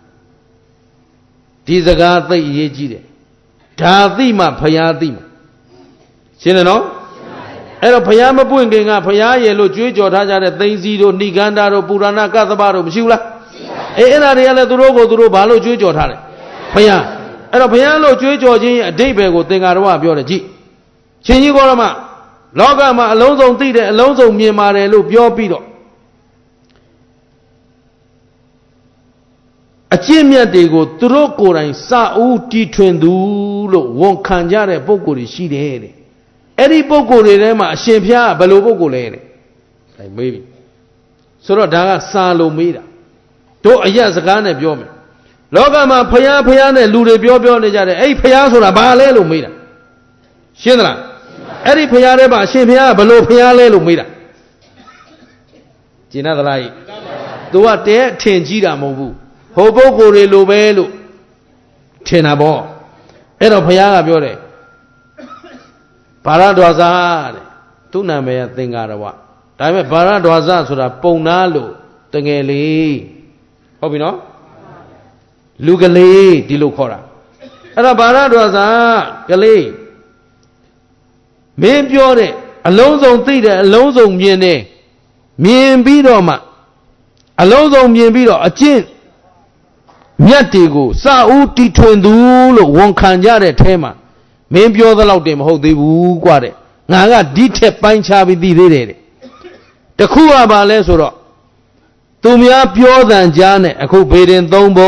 ဒီစကားသိအရေးကြီးတယ်ဒါသိမှဖျားသိမှရှင်းတယ်နော်အဲ့တော့ဖျားမပွင့်ခင်ကဖျားရဲ့လို့ကြွေးကြော်ထားကြတဲ့သိန်းစီတို့ဏိကန္တာတို့ပူရဏကသဗ္ဗတို့မရှိဘူးလားအေးအဲ့ဒါတွေကလည်းသူတို့ကိုသူတို့ဘာလို့ကြွေးကြော်ထားလဲဖျားအဲ့တော့ဘုရားလို့ကြွေးကြော်ခြင်းရဲ့အဓိပ္ပာယ်ကိုသင်္ကာရဝပြောတယ်ကြည့်ရှင်ကြီးကောရမလောကမှာအလုံးစုံသိတယ်အလုံးစုံမြင်ပါတယ်လို့ပြောပြီးတော့အကျင့်မြတ်တွေကိုသူတို့ကိုယ်တိုင်စာဦးတီထွင်သူလို့ဝန်ခံကြတဲ့ပုဂ္ဂိုလ်တွေရှိတယ်တဲ့အဲ့ဒီပုဂ္ဂိုလ်တွေထဲမှာအရှင်ဘုရားဘယ်လိုပုဂ္ဂိုလ်လဲတဲ့အဲမေးပြီဆိုတော့ဒါကစာလို့မေးတာတို့အရက်စကားနဲ့ပြောမယ်လောကမှာဖျားဖျားနဲ့လူတွေပြောပြောနေကြတယ်အဲ့ဒီဖျားဆိုတာဘာလဲလို့မေးတာရှင်းသလားအဲ့ဒီဖျားထဲမှာအရှင်ဖျားကဘယ်လိုဖျားလဲလို့မေးတာကျင်သလားဤသူကတဲထင်ကြီးတာမဟုတ်ဘူးဟိုပုဂ္ဂိုလ်တွေလိုပဲလို့ထင်တာပေါ့အဲ့တော့ဘုရားကပြောတယ်ဘာရဒွါဇာတဲ့သူ့နာမည်ကသင်္ကာရဝဒါပေမဲ့ဘာရဒွါဇာဆိုတာပုံနာလို့တငယ်လေးဟုတ်ပြီနော်လူကလေးဒီလိုခေါ်တာအဲ့ဒါဘာရဒွါဇာကလေးမင်းပြောတဲ့အလုံးစုံသိတယ်အလုံးစုံမြင်တယ်မြင်ပြီးတော့မှအလုံးစုံမြင်ပြီးတော့အကျင့်မြတ်တွေကိုစာဦးတီထွင်သူလို့ဝန်ခံကြတဲ့အဲမှာမင်းပြောသလောက်တည်းမဟုတ်သေးဘူးกว่าတဲ့ငါကဒီထက်ပိုင်းခြားပြီးသိသေးတယ်တဲ့တခုကဘာလဲဆိုတော့သူများပြောတန်ကြားနဲ့အခုဘေဒင်သုံးပုံ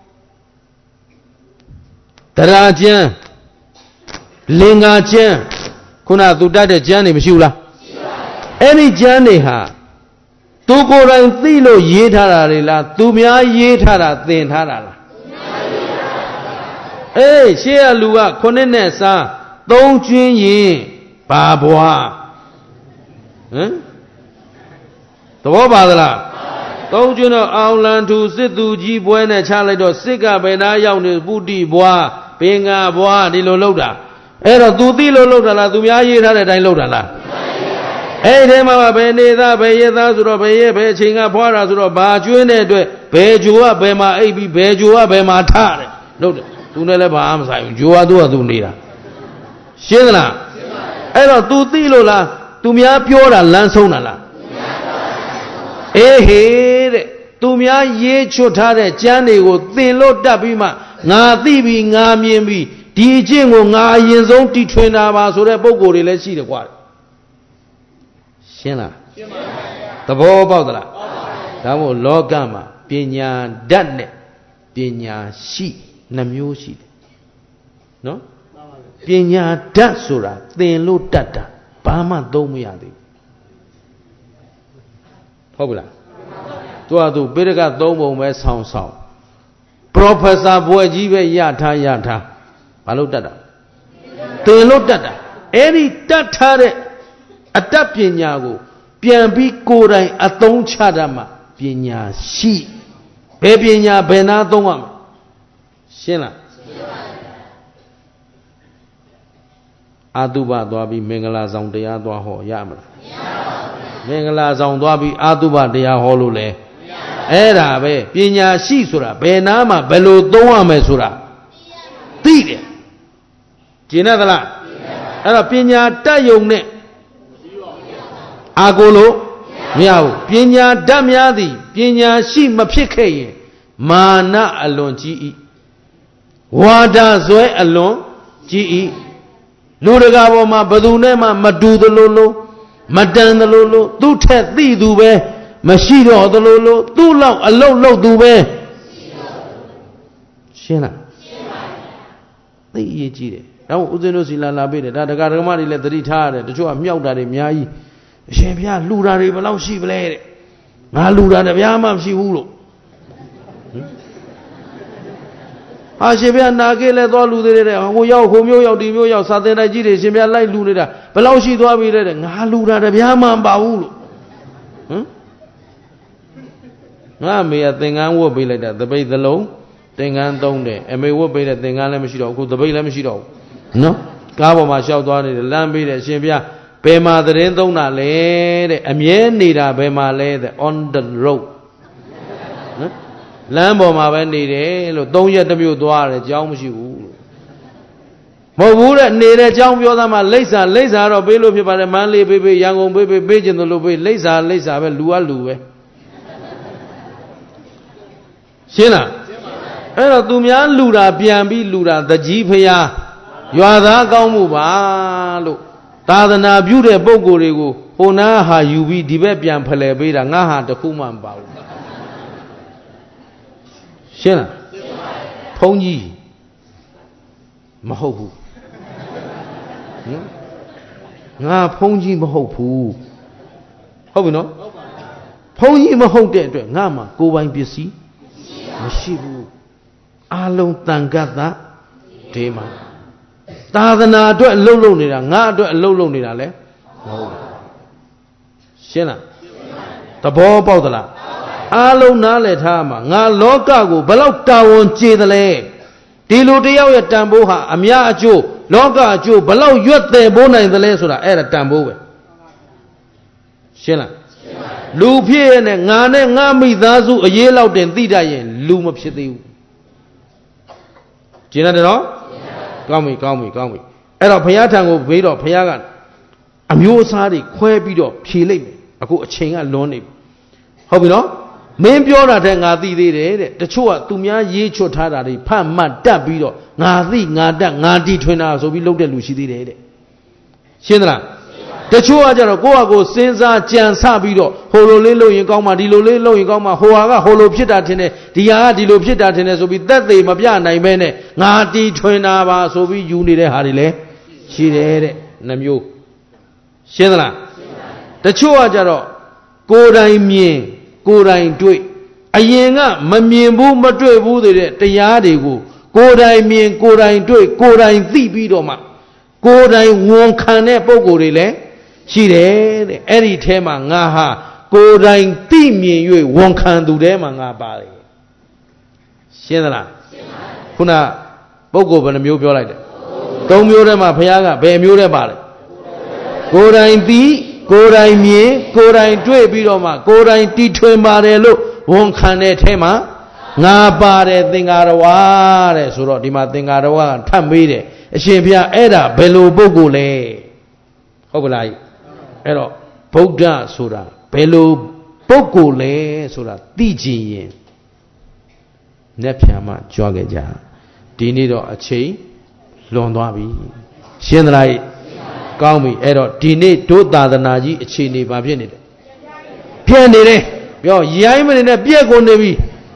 တရာကျမ်းလင်္ကာကျမ်းခုနသူတတ်တဲ့ကျမ်းတွေမရှိဘူးလားရှိပါဘူးအဲ့ဒီကျမ်းတွေဟာသူကိုယ်တိုင်သိလို့ရေးထားတာလေလားသူများရေးထားတာသင်ထားတာလားအေးရှေ့ကလူကခုနှစ်နဲ့စားသုံးကျွင်းရင်ဘာဘွားဟမ်သဘောပါသလားသုံးကျွန်းတော့အောင်လန်ထူစစ်သူကြီးပွဲနဲ့ချလိုက်တော့စစ်ကဘယ်နာရောက်နေပုတိဘွားပင်ကဘွားဒီလိုလုပ်တာအဲ့တော့သူသိလို့လုပ်တာလားသူများရေးထားတဲ့အတိုင်းလုပ်တာလားအဲ့ဒီထဲမှာဘယ်နေသားဘယ်ရဲသားဆိုတော့ဘယ်ရဲဘယ်အချိန်ကဖွားတာဆိုတော့ဘာကျွင်းတဲ့အတွက်ဘယ်ဂျိုကဘယ်မှာအိပ်ပြီးဘယ်ဂျိုကဘယ်မှာထတယ်လုပ်တယ်သူနဲ့လည်းဘာမှမဆိုင်ဘူးဂျိုကသူ့ဟာသူနေတာရှင်းသလားအဲ့တော့ तू သိလို့လားသူများပြောတာလမ်းဆုံးတာလားအေးဟေးတဲ့သူများရေးချွတ်ထားတဲ့ကျမ်းတွေကိုသင်လို့တတ်ပြီးမှငါသိပြီးငါမြင်ပြီးဒီအကျင့်ကိုငါအရင်ဆုံးတီထွင်တာပါဆိုတဲ့ပုံကိုယ်တွေလည်းရှိတယ်ကွာရှင်းလားရှင်းပါပါသဘောပေါက်သလားဒါမို့လောကမှာပညာဓာတ်နဲ့ပညာရှိနှမျိုးရှိတယ်နော်ပညာဓာတ်ဆိုတာသင်လို့တတ်တာဘာမှသုံးမရသေးဘူးဟုတ်ပြီလားသူကသူပိဋကသုံးပုံပဲဆောင်းဆောင်းပရော်ဖက်ဆာဘွဲ့ကြီးပဲရထားရထားဘာလို့တတ်တာသင်လို့တတ်တာအဲ့ဒီတတ်ထားတဲ့အတတ်ပညာကိုပြန်ပြီးကိုယ်တိုင်အသုံးချတတ်မှပညာရှိဘယ်ပညာဘယ်နာသုံးရမလဲရှင်းလားအာတုဘသွားပြီးမင်္ဂလာဆောင်တရားသွားဟောရမလားမင်္ဂလာဆောင်သွားပြီးအာတုဘတရားဟောလို့လဲအဲ့ဒါပဲပညာရှိဆိုတာဘယ်နာမှာဘယ်လိုသုံးရမယ်ဆိုတာသိတယ်ကျင်သလားအဲ့တော့ပညာတတ်ယုံနဲ့အာကိုလို့မရဘူးပညာဓာတ်များသည်ပညာရှိမဖြစ်ခဲ့ရင်မာနအလွန်ကြီး၏ဝါဒဇွဲအလွန်ကြီး၏လူတကာပေါ်မှာဘယ်သူနဲ့မှမတူသလိုလိုမတန်သလိုလိုသူ့ထက်သိသူပဲမရှိတော့သလိုလိုသူ့လောက်အလုတ်လုတ်သူပဲရှင်းလားရှင်းပါပြီသိအရေးကြီးတယ်တော့ဦးဇင်းတို့စီလာလာပေးတယ်ဒါတက္ကရာဓမ္မတွေလည်းသတိထားရတယ်တချို့ကမြောက်တာတွေအများကြီးအရှင်ဘုရားလှူတာတွေဘယ်လောက်ရှိပလဲတဲ့ငါလှူတာတပြားမှမရှိဘူးလို့ဟာရှင်ဘုရားနာခဲ့လဲသွားလှူသေးတယ်ဟိုရောက်ဟိုမျိုးရောက်ဒီမျိုးရောက်စာသင်တိုက်ကြီးတွေရှင်ဘုရားလိုက်လှူနေတာဘယ်လောက်ရှိသွားပြီလဲတဲ့ငါလှူတာတပြားမှမပါဘူးလို့ဟမ်ငါမေကသင်္ကန်းဝတ်ပေးလိုက်တာတပိတ်သလုံးသင်္ကန်းသုံးတယ်အမေဝတ်ပေးတဲ့သင်္ကန်းလည်းမရှိတော့ဘူးအခုတပိတ်လည်းမရှိတော့ဘူးနော်ကားပေါ်မှာရှောက်သွားနေတယ်လမ်းပေးတယ်ရှင်ဘုရားဘယ်မှာသတင်းသုံးတာလဲတဲ့အမြဲနေတာဘယ်မှာလဲတဲ့ on the road နော်လမ်းပေါ်မှာပဲနေတယ်လို့သုံးရက်တစ်မျိုးသွားတယ်ကြောင်းမရှိဘူးလို့မဟုတ်ဘူးတဲ့နေတဲ့ကြောင်းပြောသားမှာလိမ့်စာလိမ့်စာတော့ပေးလို့ဖြစ်ပါတယ်မန်းလေးပေးပေးရန်ကုန်ပေးပေးပေးကျင်တယ်လို့ပေးလိမ့်စာလိမ့်စာပဲလူကလူပဲရှင်းလားအဲ့တော့သူများလူတာပြန်ပြီးလူတာတကြီးဖျားရွာသားကောင်းမှုပါလို့သာသနာပြုတဲ့ပုဂ္ဂိုလ်တွေကိုဟိုနာဟာယူပြီးဒီဘက်ပြန်ဖလှယ်ပေးတာငါဟာတခုမှမပါဘူးရှင်းလားဘုန်းကြီးမဟုတ်ဘူးဟင်ငါဘုန်းကြီးမဟုတ်ဘူးဟုတ်ပြီနော်ဘုန်းကြီးမဟုတ်တဲ့အတွက်ငါမှာကိုယ်ပိုင်ပစ္စည်းမရှိဘူးအာလုံးတန်ကတ်တာဒီမှာသာသနာအတွက်အလုပ်လုပ်နေတာငါအတွက်အလုပ်လုပ်နေတာလဲမဟုတ်ဘူးရှင်းလားသဘောပေါက်သလားအားလုံးနားလည်ထားမှာငါလောကကိုဘယ်လောက်တာဝန်ကျေသလဲဒီလိုတယောက်ရဲ့တန်ဖိုးဟာအများအကျိုးလောကအကျိုးဘယ်လောက်ရွတ်တယ်ပိုးနိုင်သလဲဆိုတာအဲ့ဒါတန်ဖိုးပဲရှင်းလားလူဖြစ်ရဲ့နဲ့ငါနဲ့ငါမိသားစုအရေးလောက်တင်သိတတ်ရင်လူမဖြစ်သေးဘူးကျင်းတယ်နော်ကောင်းပြီကောင်းပြီကောင်းပြီအဲ့တော့ဘုရားထံကိုဘေးတော့ဘုရားကအမျိုးအစားတွေခွဲပြီးတော့ဖြေလိုက်မယ်အခုအချိန်ကလွန်နေပြီဟုတ်ပြီနော်မင်းပြောတာတဲ့ငါသိသေးတယ်တဲ့တချို့ကသူများရေးချွတ်ထားတာတွေဖတ်မှတ်တတ်ပြီးတော့ငါသိငါတတ်ငါတီထွင်တာဆိုပြီးလုပ်တဲ့လူရှိသေးတယ်တဲ့ရှင်းသလားတချို့ကကြတော့ကိုယ့်ဟာကိုယ်စဉ်းစားကြံစပြီးတော့ဟိုလိုလေးလုပ်ရင်ကောင်းမှဒီလိုလေးလုပ်ရင်ကောင်းမှဟိုဟာကဟိုလိုဖြစ်တာထင်တယ်ဒီဟာကဒီလိုဖြစ်တာထင်တယ်ဆိုပြီးသက်သေမပြနိုင်ပဲနဲ့ငါတီထွင်တာပါဆိုပြီးယူနေတဲ့ဟာတွေလည်းရှိတယ်တဲ့နှမျိုးရှင်းသလားတချို့ကကြတော့ကိုယ်တိုင်မြင်ကိုယ်တိုင်တွေ့အရင်ကမမြင်ဘူးမတွေ့ဘူးတဲ့တရားတွေကိုကိုယ်တိုင်မြင်ကိုယ်တိုင်တွေ့ကိုယ်တိုင်သိပြီးတော့မှကိုယ်တိုင်ဝန်ခံတဲ့ပုံကိုယ်တွေလည်းရှိတယ်တဲ့အဲ့ဒီထဲမှာငါဟာကိုယ်တိုင်သိမြင်၍ဝန်ခံသူထဲမှာငါပါတယ်ရှင်းသလားခုနပုံကိုယ်ဘယ်နှမျိုးပြောလိုက်တယ်သုံးမျိုးထဲမှာဘုရားကဘယ်မျိုးထဲပါလဲကိုယ်တိုင်သိကိုယ်တိုင်မြင်ကိုယ်တိုင်တွေ့ပြီးတော့မှကိုယ်တိုင်တီထွင်ပါတယ်လို့ဝန်ခံတဲ့ထဲမှာငါပါတယ်သင်္ကာရဝါတဲ့ဆိုတော့ဒီမှာသင်္ကာရဝါကထပ်မေးတယ်အရှင်ဘုရားအဲ့ဒါဘယ်လိုပုဂ္ဂိုလ်လဲဟုတ်ကလားအဲ့တော့ဗုဒ္ဓဆိုတာဘယ်လိုပုဂ္ဂိုလ်လဲဆိုတာသိချင်ရင်မျက်ဖြာမှကြွားခဲ့ကြဒီနေ့တော့အချိန်လွန်သွားပြီရှင်းသလားကောင်းပြီအဲ့တော့ဒီနေ့ဒုသာသနာကြီးအခြေအနေဘာဖြစ်နေလဲပြည့်နေတယ်ပြောရိုင်းမနေနဲ့ပြည့်ကုန်နေပြီ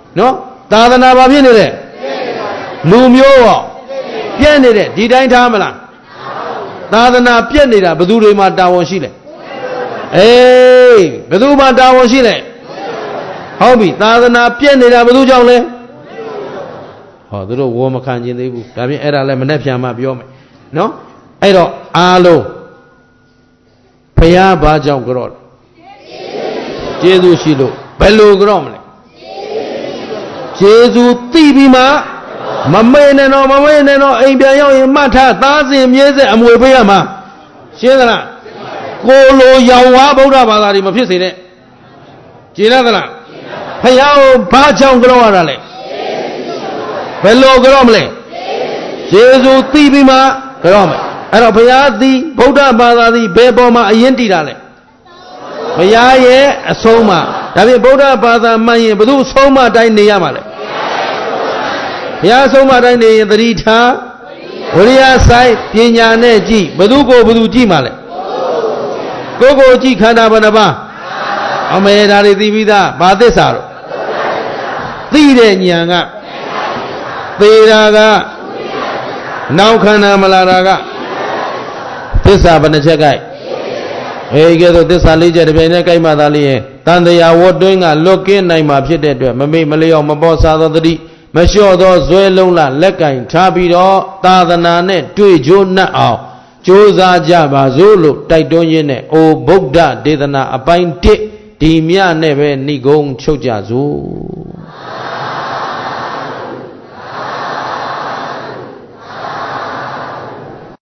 နော်သာသနာဘာဖြစ်နေလဲလူမျိုးရောပြည့်နေတယ်ဒီတိုင်းထားမလားသာသနာပြည့်နေတာဘယ်သူတွေမှာတာဝန်ရှိလဲအေးဘယ်သူမှာတာဝန်ရှိလဲဟုတ်ပြီသာသနာပြည့်နေတာဘယ်သူကြောင့်လဲဟောသူတို့ဝေါ်မခံခြင်းသေးဘူးဒါဖြင့်အဲ့ဒါလည်းမနဲ့ပြန်မှပြောမယ်နော်အဲ့တော့အားလုံးဘုရားဘာကြောင့်ကြော့လဲကျေးဇူးရှိလို့ဘယ်လိုကြော့မလဲကျေးဇူးသိပြီးမှမမေ့နဲ့တော့မမေ့နဲ့တော့အိမ်ပြန်ရောက်ရင်မှတ်ထားသားစဉ်မြေးဆက်အမွေပေးရမှာရှင်းသလားကိုလိုရောင်ဝါဗုဒ္ဓဘာသာတွေမဖြစ်စေနဲ့ကြည်ရသလားဘုရားကိုဘာကြောင့်ကြော့ရတာလဲဘယ်လိုကြော့မလဲကျေးဇူးသိပြီးမှကြော့မယ်အဲ့တော့ဘုရားသည်ဗုဒ္ဓဘာသာသည်ဘယ်ပေါ်မှာအရင်တည်တာလဲဘုရားရဲ့အဆုံးအမဒါဖြင့်ဗုဒ္ဓဘာသာမှန်ရင်ဘယ်သူအဆုံးအမတိုင်းနေရမှာလဲဘုရားအဆုံးအမတိုင်းနေရင်သတိထားဝိရိယဆိုင်ပညာနဲ့ကြည့်ဘယ်သူကိုဘယ်သူကြည့်မှာလဲကိုယ်ကိုကြည့်ခန္ဓာဘယ်နှပါးအမေဒါတွေသိပြီးသားဘာသစ္စာတော့သိတဲ့ဉာဏ်ကသေတာကနောက်ခန္ဓာမလာတာကသစ္စာဘယ်နှချက်ကြိုက်အေးကဲတော့သစ္စာလေးချက်တစ်ပြိုင်တည်းကြိုက်မှသာလျင်တန်တရားဝတ်တွင်းကလွတ်ကင်းနိုင်မှာဖြစ်တဲ့အတွက်မမေ့မလျော့မပေါ်စားသောတတိမလျှော့သောဇွဲလုံးလလက်ကင်ထားပြီးတော့သာသနာနဲ့တွေ့ကြိုးနှက်အောင်ကြိုးစားကြပါစို့လို့တိုက်တွန်းရင်းနဲ့အိုဗုဒ္ဓဒေသနာအပိုင်းတစ်ဒီမြနဲ့ပဲဏိဂုံးချုပ်ကြစို့